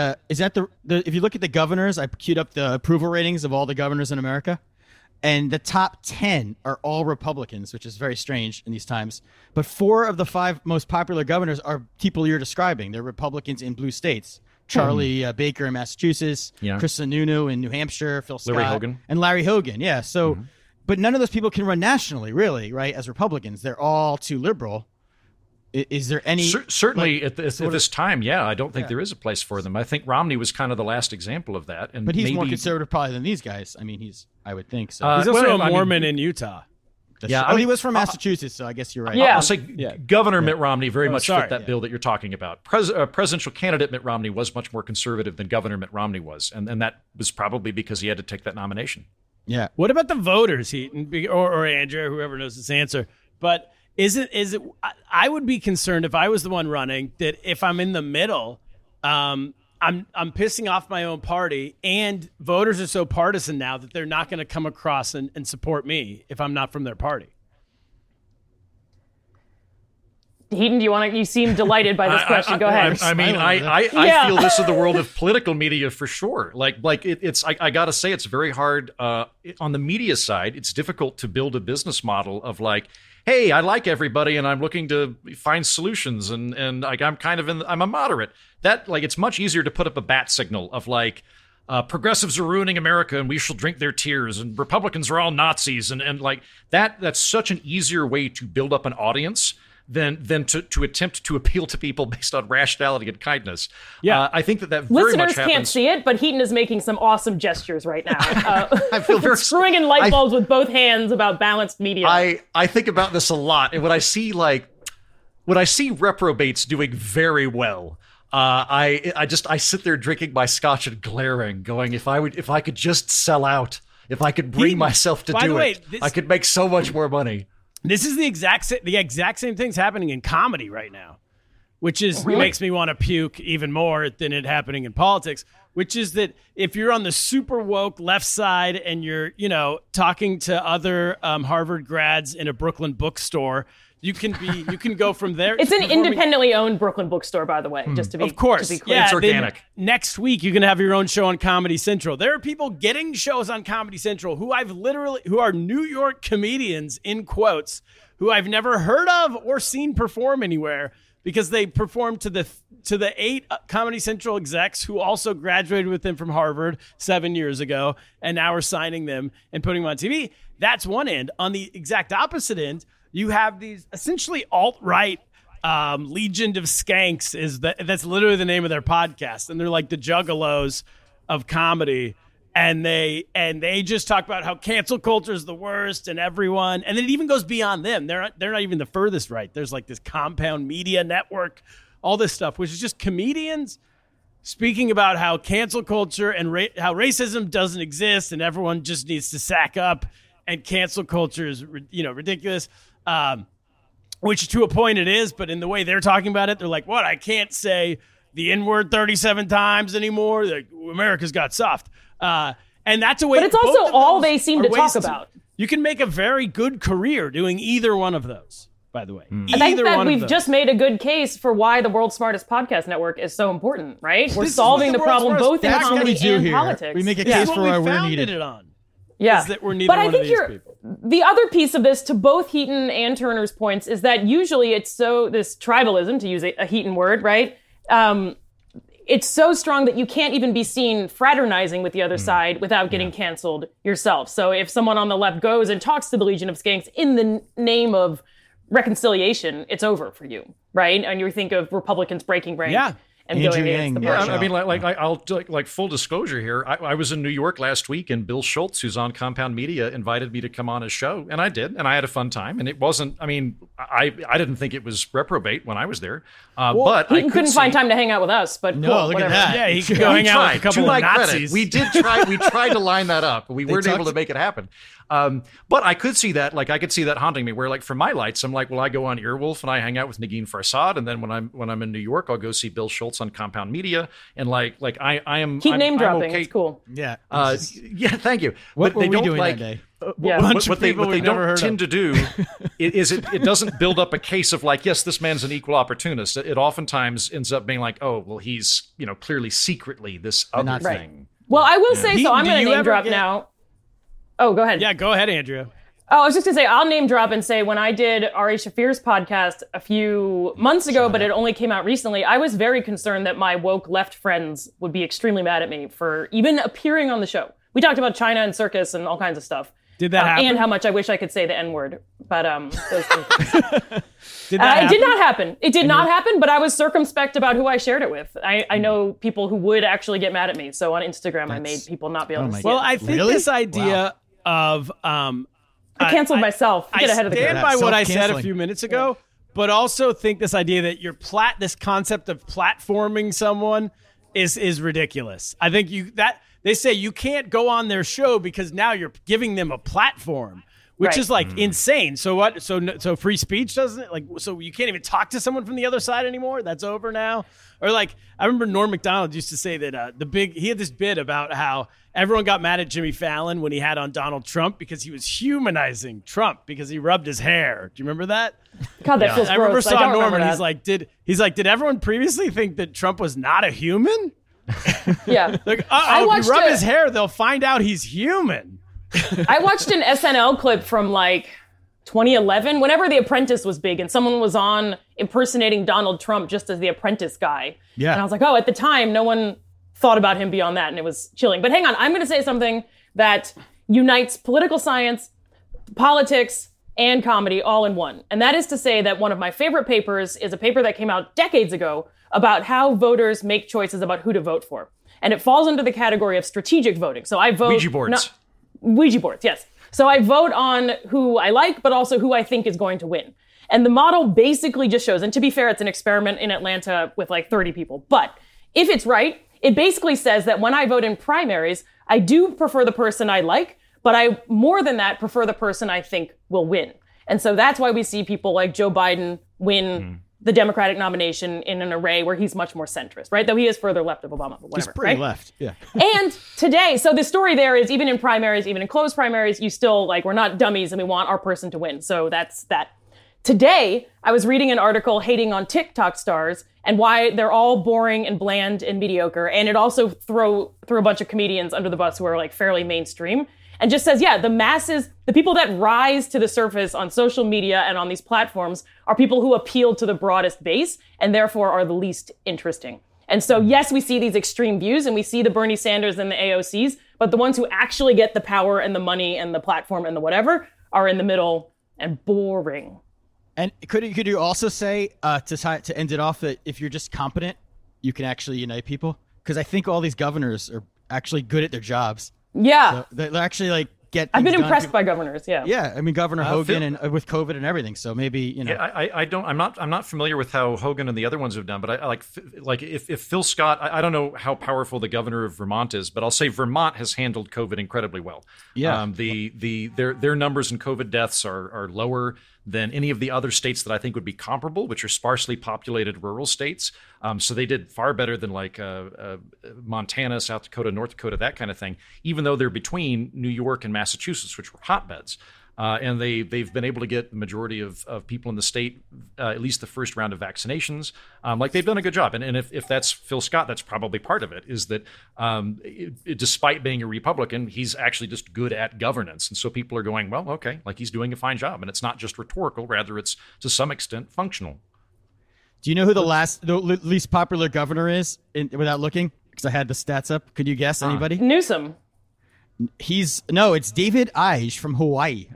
if you look at the governors, I queued up the approval ratings of all the governors in America, and the top 10 are all Republicans, which is very strange in these times. But 4 of the 5 most popular governors are people you're describing. They're Republicans in blue states. Charlie Baker in Massachusetts, Chris Sununu in New Hampshire, Phil Scott, and Larry Hogan. Yeah. So, but none of those people can run nationally, really, right? As Republicans, they're all too liberal. Is there any? Certainly at this time, I don't think there is a place for them. I think Romney was kind of the last example of that. But he's more conservative probably than these guys. I mean, I would think so. He's also a Mormon in Utah. He was from Massachusetts, so I guess you're right. I'll say Governor Mitt Romney very much fit that bill that you're talking about. Presidential candidate Mitt Romney was much more conservative than Governor Mitt Romney was, and that was probably because he had to take that nomination. Yeah. What about the voters, Heaton, or Andrea, whoever knows this answer? But is it? I would be concerned if I was the one running that if I'm in the middle, I'm pissing off my own party, and voters are so partisan now that they're not going to come across and support me if I'm not from their party. Heaton, you seem delighted by this question. Go ahead. I feel this is the world of political media for sure. I gotta say, it's very hard on the media side. It's difficult to build a business model of like, hey, I like everybody and I'm looking to find solutions and like I'm a moderate. That like it's much easier to put up a bat signal of like progressives are ruining America and we shall drink their tears and Republicans are all Nazis and like that's such an easier way to build up an audience than to attempt to appeal to people based on rationality and kindness. Yeah, I think that very listeners much happens. Can't see it, but Heaton is making some awesome gestures right now. I feel very screwing in light bulbs with both hands about balanced media. I think about this a lot, and when I see reprobates doing very well, I sit there drinking my scotch and glaring, going, if I could just sell out, if I could bring myself to do it, I could make so much more money. This is the exact same things happening in comedy right now, which is makes me want to puke even more than it happening in politics, which is that if you're on the super woke left side and you're, talking to other Harvard grads in a Brooklyn bookstore, you can go from there. It's an independently owned Brooklyn bookstore, by the way, just to be of course. To be clear. Yeah, it's organic. Next week, you can have your own show on Comedy Central. There are people getting shows on Comedy Central who are New York comedians, in quotes, who I've never heard of or seen perform anywhere because they performed to the 8 Comedy Central execs who also graduated with them from Harvard 7 years ago and now are signing them and putting them on TV. That's one end. On the exact opposite end, you have these essentially alt-right Legion of Skanks that's literally the name of their podcast. And they're like the juggalos of comedy. And they just talk about how cancel culture is the worst and everyone. And then it even goes beyond them. They're not even the furthest right. There's like this Compound Media Network, all this stuff, which is just comedians speaking about how cancel culture and how racism doesn't exist and everyone just needs to sack up and cancel culture is ridiculous. Which to a point it is, but in the way they're talking about it, they're like, what? I can't say the N-word 37 times anymore. Like, America's got soft. And that's a way. But it's also all they seem to talk about. You can make a very good career doing either one of those, by the way. I think that we've just made a good case for why the World's Smartest Podcast Network is so important, right? We're solving the problem both in comedy and politics. We make a case for why we're needed. It on. Yeah, is that we're neither one of these people. The other piece of this, to both Heaton and Turner's points, is that usually it's this tribalism, to use a Heaton word, right? It's so strong that you can't even be seen fraternizing with the other side without getting canceled yourself. So if someone on the left goes and talks to the Legion of Skanks in the name of reconciliation, it's over for you, right? And you think of Republicans breaking rank. Yeah. And Andrew going Yang, against the I mean, I'll full disclosure here. I was in New York last week, and Bill Schultz, who's on Compound Media, invited me to come on his show, and I did, and I had a fun time. And it wasn't. I mean, I didn't think it was reprobate when I was there, but he couldn't find time to hang out with us. But no, cool, look whatever. at that. Yeah, he could go hang out with a couple of Nazis. Credit, we did try. We tried to line that up, but we weren't able to make it happen. But I could see that, I could see that haunting me, where for my lights, I'm like, well, I go on Earwolf and I hang out with Negin Farsad, and then when I'm in New York, I'll go see Bill Schultz on Compound Media, and I am keep name dropping. Okay. It's cool. Yeah. Yeah. Thank you. What but they were we don't doing that day? What they don't tend to do is it doesn't build up a case of yes, this man's an equal opportunist. It oftentimes ends up being like, oh, well, he's clearly secretly this other thing. Well, I will say so. I'm going to name drop now. Oh, go ahead. Yeah, go ahead, Andrea. Oh, I was just going to say, I'll name drop and say when I did Ari Shafir's podcast a few months ago, but it only came out recently, I was very concerned that my woke left friends would be extremely mad at me for even appearing on the show. We talked about China and circus and all kinds of stuff. Did that happen? And how much I wish I could say the N-word. But those things. Did that happen? It did not happen. It did not happen, but I was circumspect about who I shared it with. I know people who would actually get mad at me. So on Instagram, I made people not be able to see it. Well, I think this idea of I canceled myself. Get ahead of the game. I stand by what I said a few minutes ago, but also think this idea that this concept of platforming someone is ridiculous. I think they say you can't go on their show because now you're giving them a platform, which is like insane. So what? So free speech doesn't so you can't even talk to someone from the other side anymore. That's over now. Or like I remember Norm Macdonald used to say that he had this bit about how everyone got mad at Jimmy Fallon when he had on Donald Trump because he was humanizing Trump because he rubbed his hair. Do you remember that? God, that feels gross. I remember saw Norm and he's like, did everyone previously think that Trump was not a human? Yeah. Like, if you rub his hair, they'll find out he's human. I watched an SNL clip from like 2011, whenever The Apprentice was big, and someone was on impersonating Donald Trump just as the Apprentice guy. Yeah. And I was like, at the time, no one thought about him beyond that, and it was chilling. But hang on, I'm going to say something that unites political science, politics, and comedy all in one. And that is to say that one of my favorite papers is a paper that came out decades ago about how voters make choices about who to vote for. And it falls under the category of strategic voting. So I vote... Ouija boards. Ouija boards, yes. So I vote on who I like, but also who I think is going to win. And the model basically just shows, and to be fair, it's an experiment in Atlanta with like 30 people. But if it's right, it basically says that when I vote in primaries, I do prefer the person I like, but I, more than that, prefer the person I think will win. And so that's why we see people like Joe Biden win the Democratic nomination in an array where he's much more centrist, right? Though he is further left of Obama, but whatever. He's pretty right? left, yeah. And today, so the story there is even in primaries, even in closed primaries, you still, like, we're not dummies and we want our person to win. So that's that. Today, I was reading an article hating on TikTok stars and why they're all boring and bland and mediocre. And it also threw a bunch of comedians under the bus who are like fairly mainstream. And just says, the masses, the people that rise to the surface on social media and on these platforms are people who appeal to the broadest base and therefore are the least interesting. And so, yes, we see these extreme views and we see the Bernie Sanders and the AOCs, but the ones who actually get the power and the money and the platform and the whatever are in the middle and boring. And could you also say, to end it off, that if you're just competent, you can actually unite people? Because I think all these governors are actually good at their jobs. Yeah. So they're actually like I've been impressed by governors. Yeah. Yeah. I mean, Governor Hogan and with COVID and everything. So maybe, Yeah, I'm not familiar with how Hogan and the other ones have done, but I like if Phil Scott, I don't know how powerful the governor of Vermont is, but I'll say Vermont has handled COVID incredibly well. Yeah. Their numbers in COVID deaths are lower than any of the other states that I think would be comparable, which are sparsely populated rural states. So they did far better than like Montana, South Dakota, North Dakota, that kind of thing, even though they're between New York and Massachusetts, which were hotbeds. And they've been able to get the majority of people in the state, at least the first round of vaccinations. They've done a good job. And if that's Phil Scott, that's probably part of it, is that despite being a Republican, he's actually just good at governance. And so people are going, well, okay, like he's doing a fine job. And it's not just rhetorical, rather it's to some extent functional. Do you know who the least popular governor is without looking? Because I had the stats up. Could you guess, anybody? Newsom. It's David Ige from Hawaii.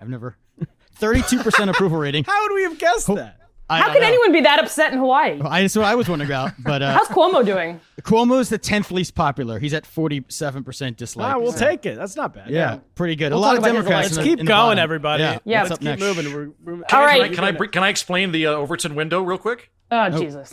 32% approval rating. How would we have guessed that? How can anyone be that upset in Hawaii? That's what I was wondering about. But how's Cuomo doing? Cuomo's the 10th least popular. He's at 47% dislike. We'll take it. That's not bad. Yeah, pretty good. We'll a lot of Democrats. Let's keep going, everybody. Yeah, let's keep moving. All right. Can I explain the Overton window real quick? Oh, Jesus.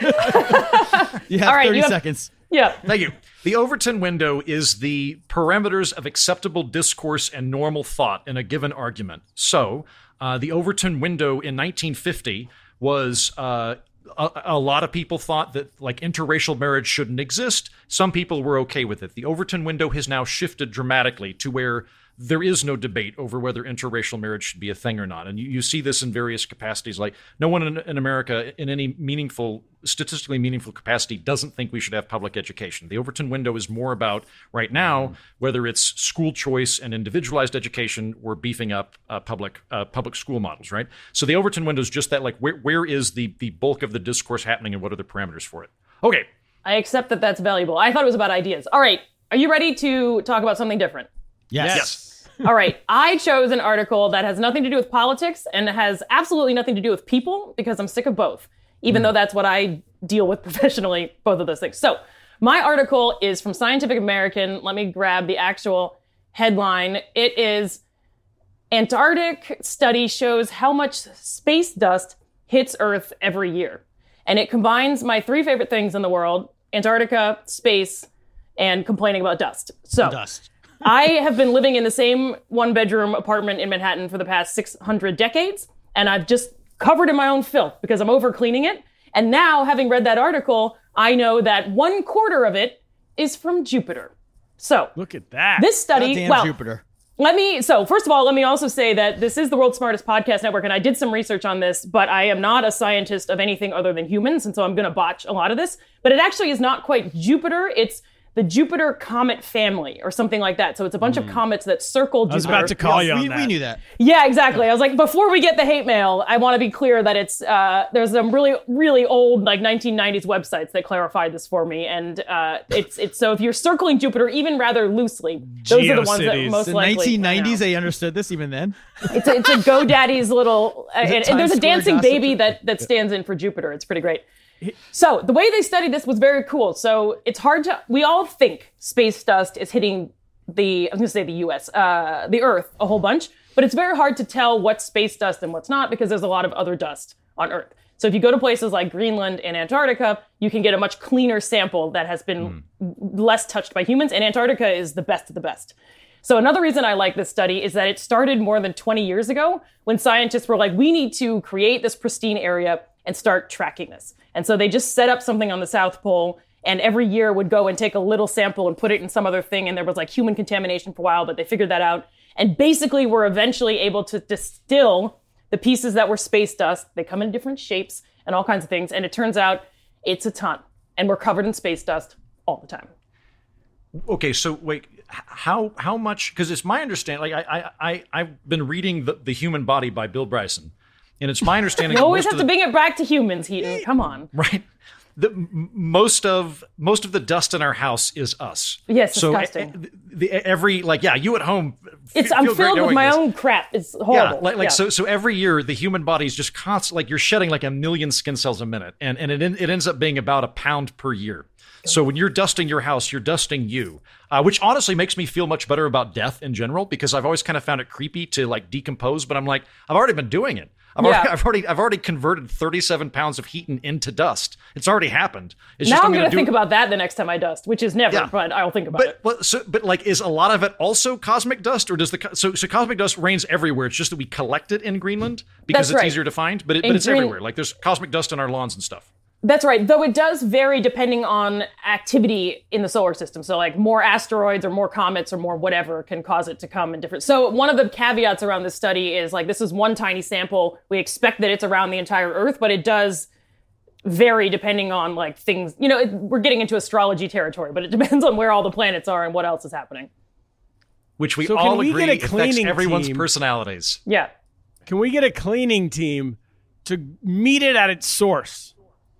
You have 30 seconds. Yeah. Thank you. The Overton window is the parameters of acceptable discourse and normal thought in a given argument. So, the Overton window in 1950 was a lot of people thought that like interracial marriage shouldn't exist. Some people were okay with it. The Overton window has now shifted dramatically to where there is no debate over whether interracial marriage should be a thing or not. And you see this in various capacities. Like no one in America in any statistically meaningful capacity doesn't think we should have public education. The Overton window is more about right now, whether it's school choice and individualized education, we're beefing up public school models, right? So the Overton window is just that, like where is the bulk of the discourse happening and what are the parameters for it? Okay. I accept that that's valuable. I thought it was about ideas. All right. Are you ready to talk about something different? Yes. All right. I chose an article that has nothing to do with politics and has absolutely nothing to do with people because I'm sick of both, even though that's what I deal with professionally, both of those things. So my article is from Scientific American. Let me grab the actual headline. It is Antarctic study shows how much space dust hits Earth every year. And it combines my three favorite things in the world, Antarctica, space, and complaining about dust. So dust. I have been living in the same one-bedroom apartment in Manhattan for the past 600 decades, and I've just covered in my own filth because I'm over cleaning it. And now, having read that article, I know that 1/4 of it is from Jupiter. So look at that. This study, Jupiter. So first of all, let me also say that this is the World's Smartest Podcast Network, and I did some research on this, but I am not a scientist of anything other than humans, and so I'm going to botch a lot of this. But it actually is not quite Jupiter. It's the Jupiter comet family or something like that. So it's a bunch of comets that circle Jupiter. I was about to call you on that. We knew that. Yeah, exactly. I was like, before we get the hate mail, I want to be clear that it's there's some really, really old, like 1990s websites that clarified this for me. And it's so if you're circling Jupiter, even rather loosely, those are the ones that most the likely. In the 1990s, they understood this even then. It's a GoDaddy's little, and there's a dancing baby that stands in for Jupiter. It's pretty great. So the way they studied this was very cool. So it's hard to, we all think space dust is hitting the US, the Earth a whole bunch, but it's very hard to tell what's space dust and what's not because there's a lot of other dust on Earth. So if you go to places like Greenland and Antarctica, you can get a much cleaner sample that has been less touched by humans, and Antarctica is the best of the best. So another reason I like this study is that it started more than 20 years ago when scientists were like, we need to create this pristine area and start tracking this. And so they just set up something on the South Pole and every year would go and take a little sample and put it in some other thing. And there was like human contamination for a while, but they figured that out. And basically were eventually able to distill the pieces that were space dust. They come in different shapes and all kinds of things. And it turns out it's a ton. And we're covered in space dust all the time. Okay, so wait, how much? Because it's my understanding. Like I've been reading the Human Body by Bill Bryson, and it's my understanding. You always have to bring it back to humans, Heaton. Come on, right? Most of the dust in our house is us. Yes, so disgusting. You at home. I'm filled with my own crap. It's horrible. Yeah, so every year the human body is just constantly you're shedding like 1 million skin cells a minute, and it ends up being about 1 pound per year. So when you're dusting your house, you're dusting you, which honestly makes me feel much better about death in general, because I've always kind of found it creepy to like decompose. But I'm like, I've already been doing it. I've already converted 37 pounds of Heaton into dust. It's already happened. It's now just I'm going to think about that the next time I dust, which is never, but I'll think about it. But is a lot of it also cosmic dust, or does so cosmic dust reigns everywhere? It's just that we collect it in Greenland because it's easier to find, but it's everywhere. Like there's cosmic dust on our lawns and stuff. That's right, though it does vary depending on activity in the solar system. So like more asteroids or more comets or more whatever can cause it to come in different. So one of the caveats around this study is like this is one tiny sample. We expect that it's around the entire Earth, but it does vary depending on like things. You know, we're getting into astrology territory, but it depends on where all the planets are and what else is happening. Which we all agree affects everyone's personalities. Yeah. Can we get a cleaning team to meet it at its source?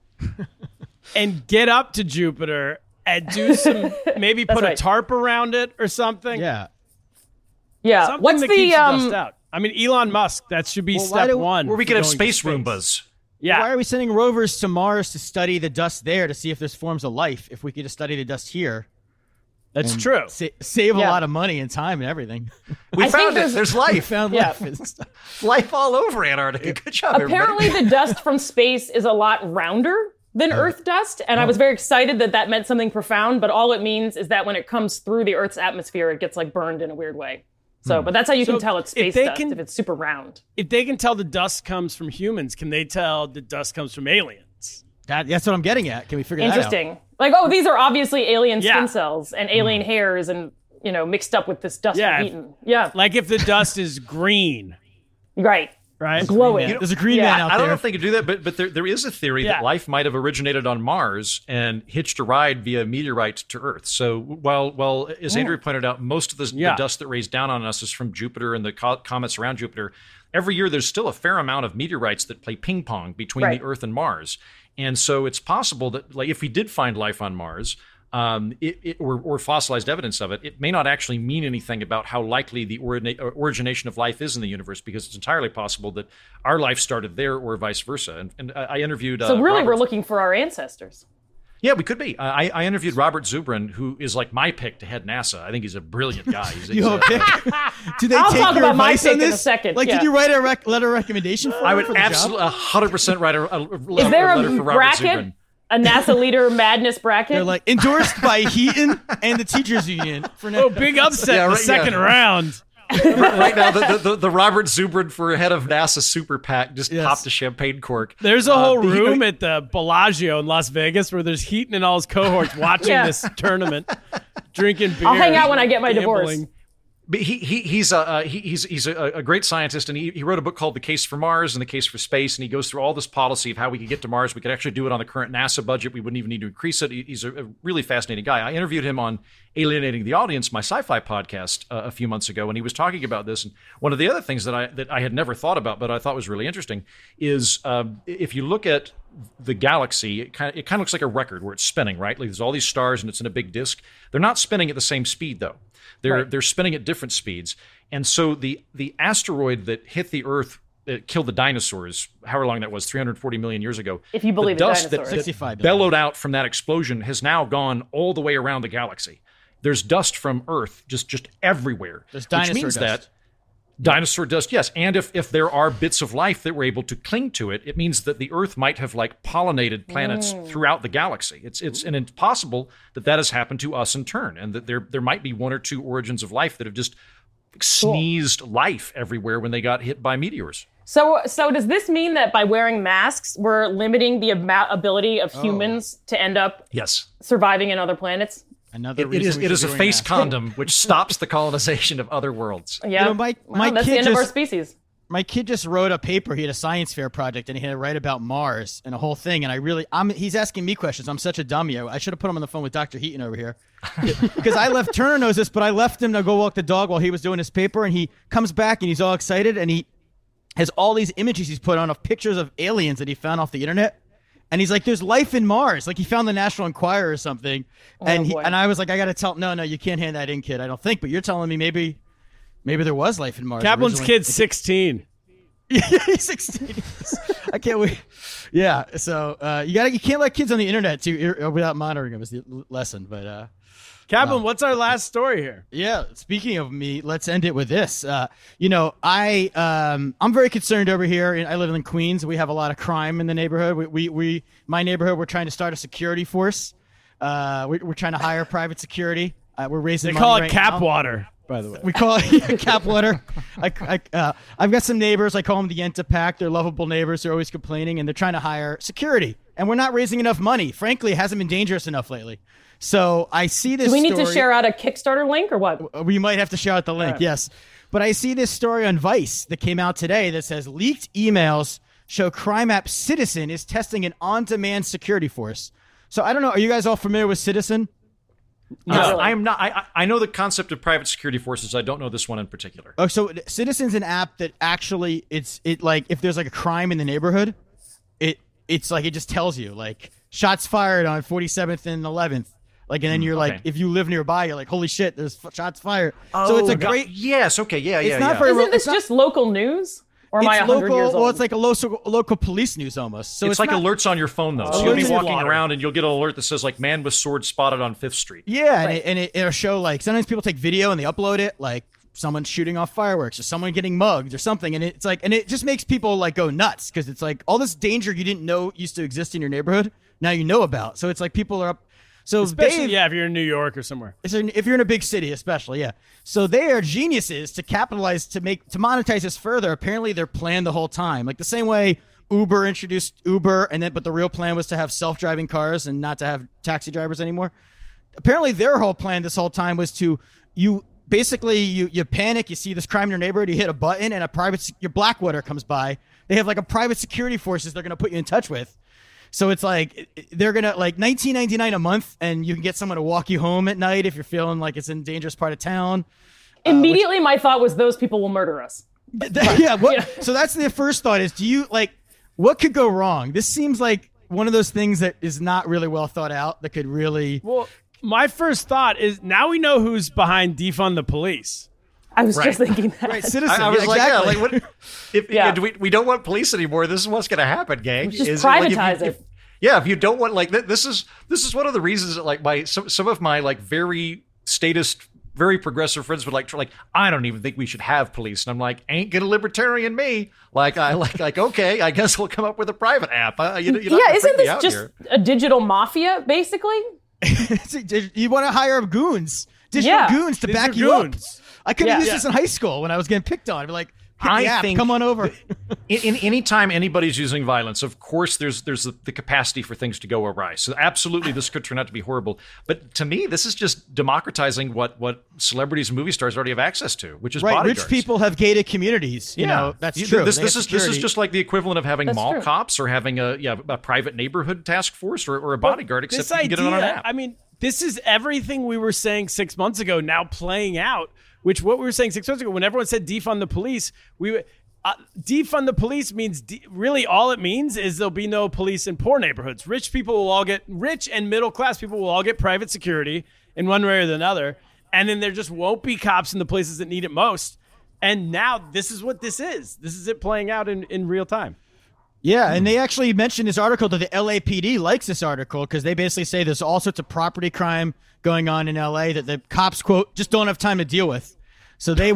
And get up to Jupiter and do some, maybe put a tarp around it or something. Yeah. Something What's that the keeps the dust out. I mean, Elon Musk, that should be step one. Where we could have space Roombas. Yeah. Why are we sending rovers to Mars to study the dust there to see if there's forms of life if we could just study the dust here? That's true. Save a lot of money and time and everything. We found it. There's life. We found life and stuff. Life all over Antarctica. Good job, Apparently everybody. The dust from space is a lot rounder than Earth dust, and I was very excited that meant something profound, but all it means is that when it comes through the Earth's atmosphere, it gets like burned in a weird way. So, but that's how you can tell it's space dust, if it's super round. If they can tell the dust comes from humans, can they tell the dust comes from aliens? That's what I'm getting at. Can we figure that out? Interesting. Like, these are obviously alien skin cells and alien hairs and, mixed up with this dust from Heaton. Yeah. Like if the dust is green. Right. Glowing. There's a green man out there. I don't know if they could do that, but there is a theory that life might have originated on Mars and hitched a ride via meteorite to Earth. So while as Andrea pointed out, most of the dust that rains down on us is from Jupiter and the comets around Jupiter. Every year there's still a fair amount of meteorites that play ping pong between the Earth and Mars. And so it's possible that like if we did find life on Mars, or fossilized evidence of it, it may not actually mean anything about how likely the origination of life is in the universe, because it's entirely possible that our life started there or vice versa. And I interviewed. So really, we're looking for our ancestors. Yeah, we could be. I interviewed Robert Zubrin, who is like my pick to head NASA. I think he's a brilliant guy. You have a pick? Do they I'll take talk your about my advice pick on this? in a second. Like, did you write a letter of recommendation for I would for the absolutely 100% write a Is there letter for Robert bracket? Zubrin. a NASA leader madness bracket. They're like endorsed by Heaton and the teachers union for next. Oh, big upset in the second round. Right now, the Robert Zubrin for head of NASA Super PAC just popped a champagne cork. There's a whole room at the Bellagio in Las Vegas where there's Heaton and all his cohorts watching this tournament, drinking beer. I'll hang out when I get my divorce. But he's a great scientist, and he wrote a book called The Case for Mars and The Case for Space, and he goes through all this policy of how we could get to Mars. We could actually do it on the current NASA budget. We wouldn't even need to increase it. He's a really fascinating guy. I interviewed him on Alienating the Audience, my sci-fi podcast, a few months ago, and he was talking about this. And one of the other things that I had never thought about, but I thought was really interesting, is if you look at the galaxy, it kind of looks like a record where it's spinning, right? Like there's all these stars and it's in a big disk. They're not spinning at the same speed, though. They're spinning at different speeds. And so the asteroid that hit the Earth, it killed the dinosaurs, however long that was, 340 million years ago. If you believe the dust dinosaurs. that 65 bellowed out from that explosion has now gone all the way around the galaxy. There's dust from Earth just everywhere. There's dinosaur which means dust. that dinosaur dust, yes. And if there are bits of life that were able to cling to it, it means that the Earth might have like pollinated planets throughout the galaxy. It's possible that has happened to us in turn, and that there might be one or two origins of life that have just sneezed life everywhere when they got hit by meteors. So does this mean that by wearing masks, we're limiting the ability of humans to end up surviving in other planets? It is a face condom which stops the colonization of other worlds. Yeah, that's the end of our species. My kid just wrote a paper. He had a science fair project, and he had to write about Mars and a whole thing. And he's asking me questions. I'm such a dummy. I should have put him on the phone with Dr. Heaton over here, because Turner knows this, but I left him to go walk the dog while he was doing his paper, and he comes back and he's all excited, and he has all these images he's put on of pictures of aliens that he found off the internet. And he's like, there's life in Mars. Like he found the National Enquirer or something. And I was like, I got to tell him, no, you can't hand that in, kid. I don't think. But you're telling me maybe there was life in Mars. Kaplan's kid's 16. Yeah, he's 16. I can't wait. Yeah. So you can't let kids on the internet too without monitoring them is the lesson. But Kaplan, what's our last story here? Yeah. Speaking of me, let's end it with this. I'm very concerned over here. I live in Queens. We have a lot of crime in the neighborhood. My neighborhood, we're trying to start a security force. We're trying to hire private security. We're raising money. They call it right cap now. water, by the way. We call it cap water. I've got some neighbors. I call them the Yenta Pack. They're lovable neighbors. They're always complaining, and they're trying to hire security. And we're not raising enough money. Frankly, it hasn't been dangerous enough lately. So I see this. Do we need to share out a Kickstarter link or what? We might have to share out the link, yes. But I see this story on Vice that came out today that says leaked emails show crime app Citizen is testing an on-demand security force. So I don't know. Are you guys all familiar with Citizen? No, I am not. I know the concept of private security forces. I don't know this one in particular. Oh, so Citizen's an app that actually it's like if there's like a crime in the neighborhood, it's like it just tells you like shots fired on 47th and 11th. Like, and then you're like, if you live nearby, you're like, holy shit, there's shots fired. So it's a great. Yes. Okay. Yeah. It's yeah. not yeah. very. Isn't this just local news? Or am I 100 years old? Well, it's like a local police news almost. So it's like alerts on your phone though. So you'll be walking around and you'll get an alert that says like man with sword spotted on 5th Street. Yeah, right. and it'll show like sometimes people take video and they upload it like someone shooting off fireworks or someone getting mugged or something, and it's like, and it just makes people like go nuts because it's like all this danger you didn't know used to exist in your neighborhood now you know about. So it's like people are up. So especially if you're in New York or somewhere. If you're in a big city, especially, yeah. So they are geniuses to capitalize to monetize this further. Apparently, they're planned the whole time, like the same way Uber introduced Uber, but the real plan was to have self-driving cars and not to have taxi drivers anymore. Apparently, their whole plan this whole time was to you panic, you see this crime in your neighborhood, you hit a button, and your Blackwater comes by. They have like a private security forces they're going to put you in touch with. So it's like they're going to like $19.99 a month and you can get someone to walk you home at night if you're feeling like it's in a dangerous part of town. Immediately my thought was those people will murder us. So that's the first thought is what could go wrong? This seems like one of those things that is not really well thought out that could really. Well, my first thought is now we know who's behind defund the police. I was just thinking that. Right, Citizen. I was exactly. like, what? We don't want police anymore. This is what's going to happen, gang. Just privatize it. If you don't want this is one of the reasons that like some of my like very statist very progressive friends would like, I don't even think we should have police. And I'm like, ain't gonna libertarian me. Okay, I guess we'll come up with a private app. Isn't this just a digital mafia, basically? You want to hire goons, digital goons to back you up. I could have used this in high school when I was getting picked on. I'd be like, I think come on over. in any time anybody's using violence, of course, there's the capacity for things to go awry. So absolutely, this could turn out to be horrible. But to me, this is just democratizing what celebrities and movie stars already have access to, which is bodyguards. Rich people have gated communities. You know, that's true. This is just like the equivalent of having mall cops or having a private neighborhood task force or a bodyguard, except you can get it on an app. I mean, this is everything we were saying 6 months ago now playing out. Which what we were saying 6 months ago, when everyone said defund the police, defund the police means really all it means is there'll be no police in poor neighborhoods. Rich and middle class people will all get private security in one way or another, and then there just won't be cops in the places that need it most. And now this is what this is. This is it playing out in real time. Yeah, and they actually mentioned this article that the LAPD likes this article because they basically say there's all sorts of property crime going on in LA that the cops, quote, just don't have time to deal with. So they're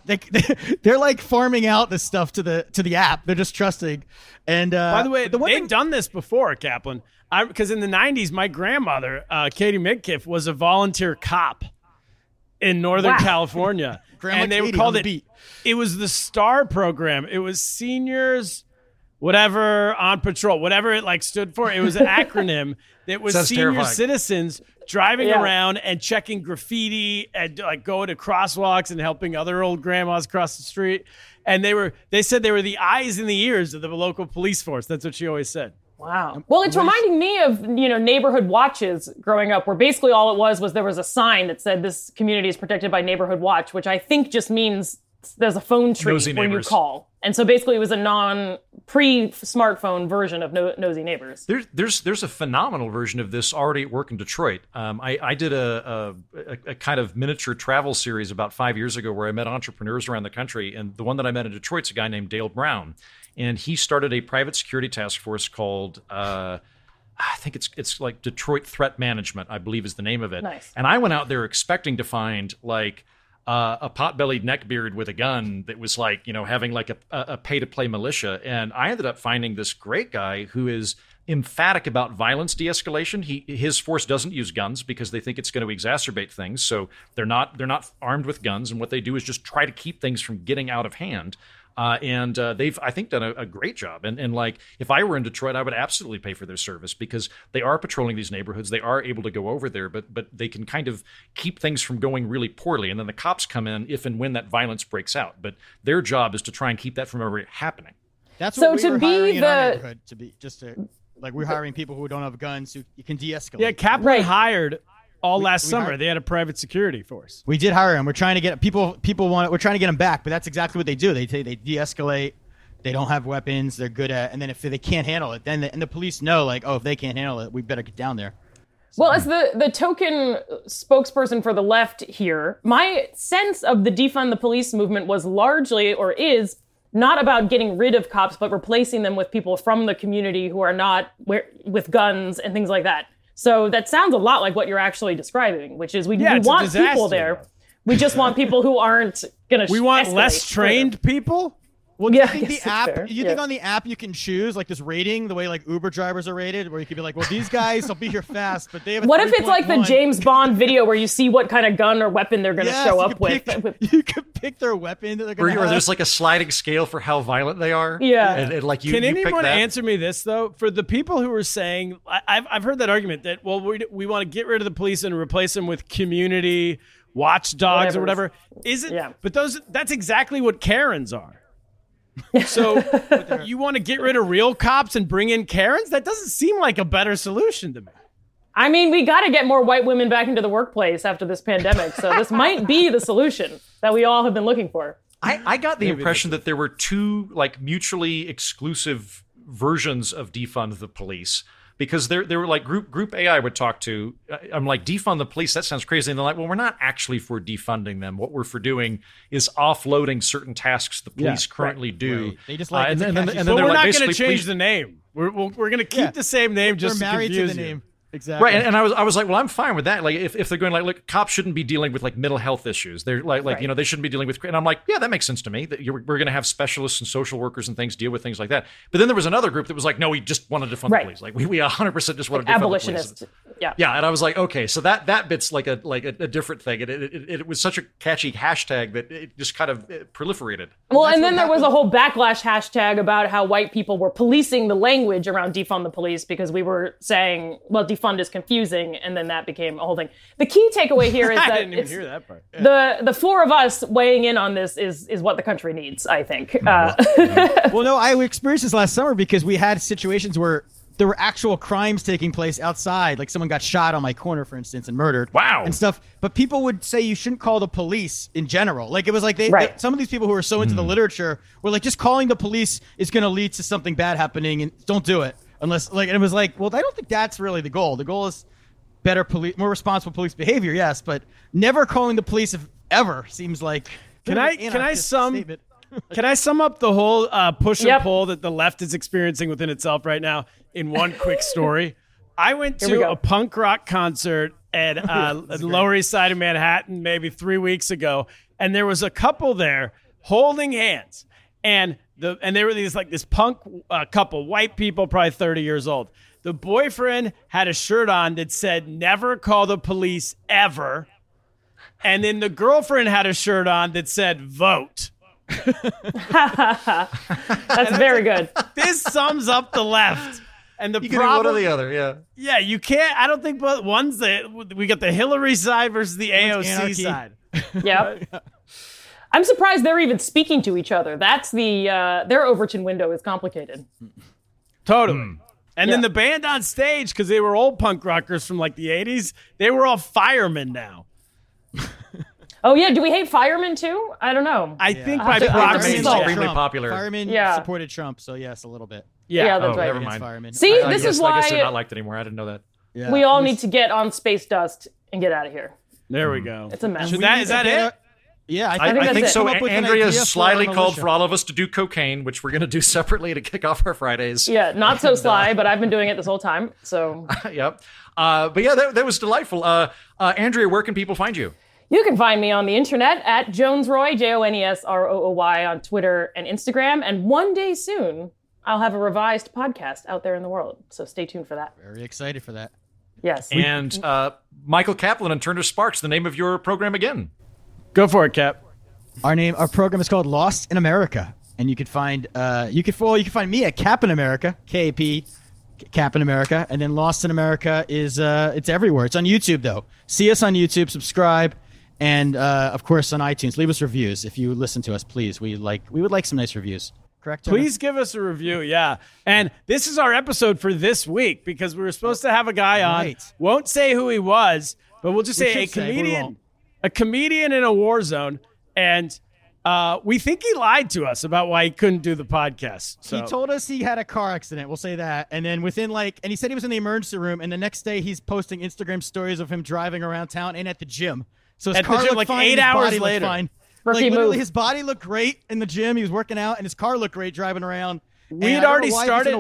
like farming out this stuff to the app. They're just trusting. And by the way, they've done this before, Kaplan. Because in the 90s, my grandmother, Katie Midkiff, was a volunteer cop in Northern California. And they called it was the STAR program. It was seniors, whatever, on patrol, whatever it stood for. It was an acronym that was senior terrifying. Citizens driving around and checking graffiti and going to crosswalks and helping other old grandmas cross the street. And they said they were the eyes and the ears of the local police force. That's what she always said. Wow. Well, it's reminding me of, neighborhood watches growing up, where basically all it was there was a sign that said this community is protected by Neighborhood Watch, which I think just means there's a phone tree when you call. And so basically it was a pre-smartphone version of Nosy Neighbors. There's a phenomenal version of this already at work in Detroit. I did a kind of miniature travel series about 5 years ago where I met entrepreneurs around the country. And the one that I met in Detroit's a guy named Dale Brown. And he started a private security task force called, I think it's like Detroit Threat Management, I believe is the name of it. Nice. And I went out there expecting to find a pot-bellied neckbeard with a gun that was having a pay-to-play militia. And I ended up finding this great guy who is emphatic about violence de-escalation. His force doesn't use guns because they think it's going to exacerbate things. So they're not armed with guns. And what they do is just try to keep things from getting out of hand. And they've, I think, done a great job. And if I were in Detroit, I would absolutely pay for their service because they are patrolling these neighborhoods. They are able to go over there, but they can kind of keep things from going really poorly. And then the cops come in if and when that violence breaks out. But their job is to try and keep that from ever happening. That's what we were hiring in our neighborhood to be we're hiring people who don't have guns who you can de-escalate. Yeah, Kaplan hired. Last summer, they had a private security force. We did hire them. We're trying to get people want it. We're trying to get them back, but that's exactly what they do. They de-escalate. They don't have weapons. They're good at, and then if they can't handle it, then the police know, if they can't handle it, we better get down there. Well, as the token spokesperson for the left here, my sense of the defund the police movement was largely, or is, not about getting rid of cops, but replacing them with people from the community who are not with guns and things like that. So that sounds a lot like what you're actually describing, which is we want people there. We just want people who aren't going to We want less trained people? Well, do you think the app? You think on the app you can choose this rating, the way Uber drivers are rated, where you could be well, these guys will be here fast, but they have. What if it's like the James Bond video where you see what kind of gun or weapon they're going to show up with? You could pick their weapon that they're going to have. Or there's a sliding scale for how violent they are. Yeah. And can anyone answer me this though? For the people who are saying, I've heard that argument that we want to get rid of the police and replace them with community watchdogs or whatever. But that's exactly what Karens are. So you want to get rid of real cops and bring in Karens? That doesn't seem like a better solution to me. I mean, we got to get more white women back into the workplace after this pandemic. So this might be the solution that we all have been looking for. I got the impression that there were two mutually exclusive versions of defund the police. Because they were Group A I would talk to, I'm defund the police, that sounds crazy. And they're well, we're not actually for defunding them. What we're for doing is offloading certain tasks the police currently do. Right. They just and then we're not going to change the name. We're going to keep the same name just to confuse you. Exactly. Right, and I was like, well, I'm fine with that. Like, if they're going like, look, cops shouldn't be dealing with like mental health issues. They're like right. They shouldn't be dealing with. And I'm like, yeah, that makes sense to me. That we're going to have specialists and social workers and things deal with things like that. But then there was another group that was like, no, we just wanted to defund the police. Like we 100% just wanted to defund abolitionist. the police. Yeah. And I was like, okay, so that bit's like a different thing. And it was such a catchy hashtag that it just kind of proliferated. Well, and then there was a whole backlash hashtag about how white people were policing the language around defund the police because we were saying, well, defund is confusing. And then that became a whole thing. The key takeaway here is that I didn't even hear that part. Yeah. The four of us weighing in on this is what the country needs, I think. Well, no, I experienced this last summer because we had situations where there were actual crimes taking place outside. Like someone got shot on my corner, for instance, and murdered. Wow. And stuff. But people would say you shouldn't call the police in general. Like it was like some of these people who were so into the literature were like, just calling the police is going to lead to something bad happening, and don't do it unless and it was like, well, I don't think that's really the goal. The goal is better police, more responsible police behavior, yes, but never calling the police ever seems like. Can I sum up the whole push and pull that the left is experiencing within itself right now in one quick story? I went to a punk rock concert at the Lower East Side of Manhattan maybe 3 weeks ago, and there was a couple there holding hands, and they were this punk couple, white people, probably 30 years old. The boyfriend had a shirt on that said, "Never call the police ever." And then the girlfriend had a shirt on that said, "Vote." That's very good. This sums up the left. And the you problem, can do one or the other, yeah. Yeah, you can't. I don't think both. One's we got the Hillary side versus the AOC side. Yeah. I'm surprised they're even speaking to each other. That's their Overton window is complicated. Totally. And then the band on stage, because they were old punk rockers from like the 80s, they were all firemen now. Oh, yeah. Do we hate firemen, too? I don't know. I think by proxy, it's extremely popular. Firemen supported Trump, so yes, a little bit. Yeah, that's right. Never mind. Firemen. See, this is why I guess they're not liked anymore. I didn't know that. Yeah. We all need to get on space dust and get out of here. There we go. It's a mess. Is that it? Yeah, I think so. Andrea slyly called for for all of us to do cocaine, which we're going to do separately to kick off our Fridays. Yeah, not so sly, but I've been doing it this whole time. So yep. But yeah, that was delightful. Andrea, where can people find you? You can find me on the internet at JonesRoy, JonesRooy on Twitter and Instagram. And one day soon, I'll have a revised podcast out there in the world. So stay tuned for that. Very excited for that. Yes. And Michael Kaplan and Turner Sparks, the name of your program again. Go for it, Cap. Our program is called Lost in America, and you can find you can find me at Cap in America, KAP, Cap in America, and then Lost in America is it's everywhere. It's on YouTube though. See us on YouTube, subscribe, and of course on iTunes. Leave us reviews if you listen to us, please. We would like some nice reviews. Correct? Turner? Please give us a review, yeah. And this is our episode for this week because we were supposed to have a guy on. Won't say who he was, but we'll just say a comedian. A comedian in a war zone, and we think he lied to us about why he couldn't do the podcast. So. He told us he had a car accident, we'll say that, and then and he said he was in the emergency room, and the next day he's posting Instagram stories of him driving around town and at the gym. So his car looked fine, 8 hours later. Fine. Literally, his body looked great in the gym. He was working out, and his car looked great driving around. We'd already started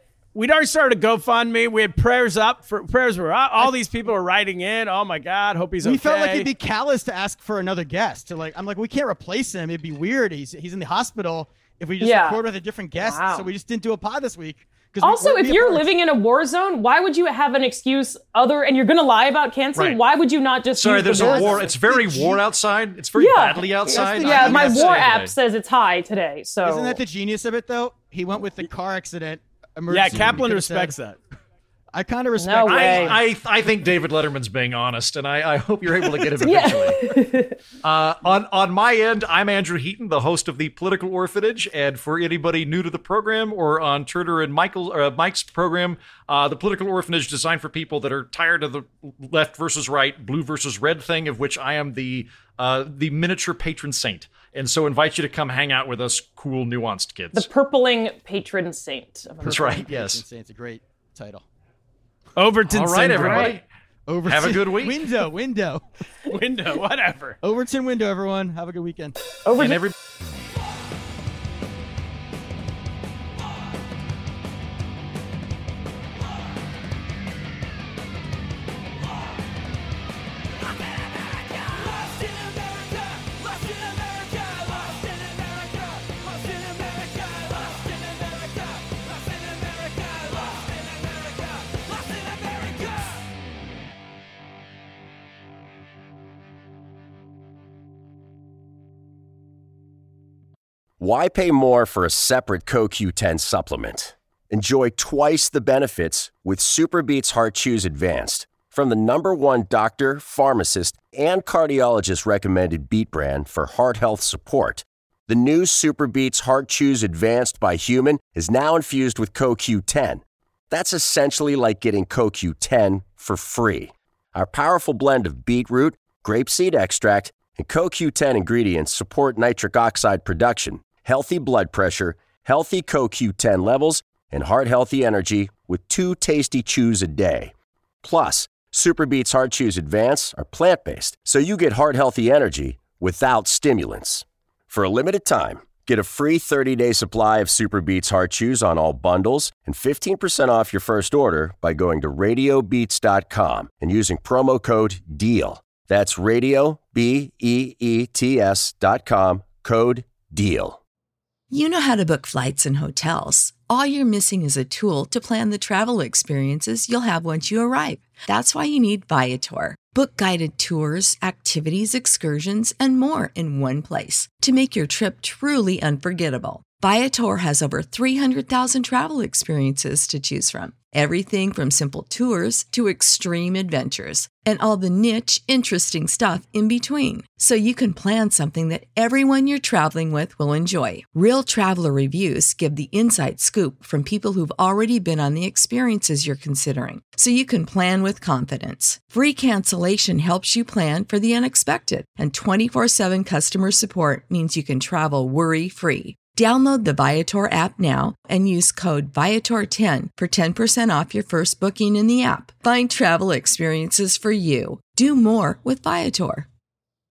a GoFundMe. We had prayers up for prayers were up. All these people were writing in. Oh my God, hope he's okay. We felt like it'd be callous to ask for another guest. I'm like, we can't replace him. It'd be weird. He's in the hospital. If we just record with a different guest, so we just didn't do a pod this week. Also, if you're living in a war zone, why would you have an excuse and you're going to lie about canceling? Right. Why would you not just there's a war. It's very war outside. It's very badly outside. Yeah, my war app says it's high today. So isn't that the genius of it, though? He went with the car accident. Yeah, Kaplan respects that. I kind of respect it. I think David Letterman's being honest, and I hope you're able to get him eventually. On my end, I'm Andrew Heaton, the host of The Political Orphanage, and for anybody new to the program or on Turner and Mike's program, The Political Orphanage designed for people that are tired of the left versus right, blue versus red thing, of which I am the miniature patron saint. And so invite you to come hang out with us, cool, nuanced kids. The purpling patron saint. That's right, yes. It's a great title. Overton. All right, everybody. Overton. Have a good week. Window, whatever. Overton window, everyone. Have a good weekend. Overton. Why pay more for a separate CoQ10 supplement? Enjoy twice the benefits with SuperBeets Heart Chews Advanced from the #1 doctor, pharmacist, and cardiologist recommended beet brand for heart health support. The new SuperBeets Heart Chews Advanced by Human is now infused with CoQ10. That's essentially like getting CoQ10 for free. Our powerful blend of beetroot, grapeseed extract, and CoQ10 ingredients support nitric oxide production, healthy blood pressure, healthy CoQ10 levels, and heart-healthy energy with 2 tasty chews a day. Plus, SuperBeets Heart Chews Advance are plant-based, so you get heart-healthy energy without stimulants. For a limited time, get a free 30-day supply of SuperBeets Heart Chews on all bundles and 15% off your first order by going to RadioBeets.com and using promo code DEAL. That's Radio, BEETS.com, code DEAL. You know how to book flights and hotels. All you're missing is a tool to plan the travel experiences you'll have once you arrive. That's why you need Viator. Book guided tours, activities, excursions, and more in one place to make your trip truly unforgettable. Viator has over 300,000 travel experiences to choose from. Everything from simple tours to extreme adventures and all the niche, interesting stuff in between. So you can plan something that everyone you're traveling with will enjoy. Real traveler reviews give the inside scoop from people who've already been on the experiences you're considering. So you can plan with confidence. Free cancellation helps you plan for the unexpected. And 24/7 customer support means you can travel worry-free. Download the Viator app now and use code Viator10 for 10% off your first booking in the app. Find travel experiences for you. Do more with Viator.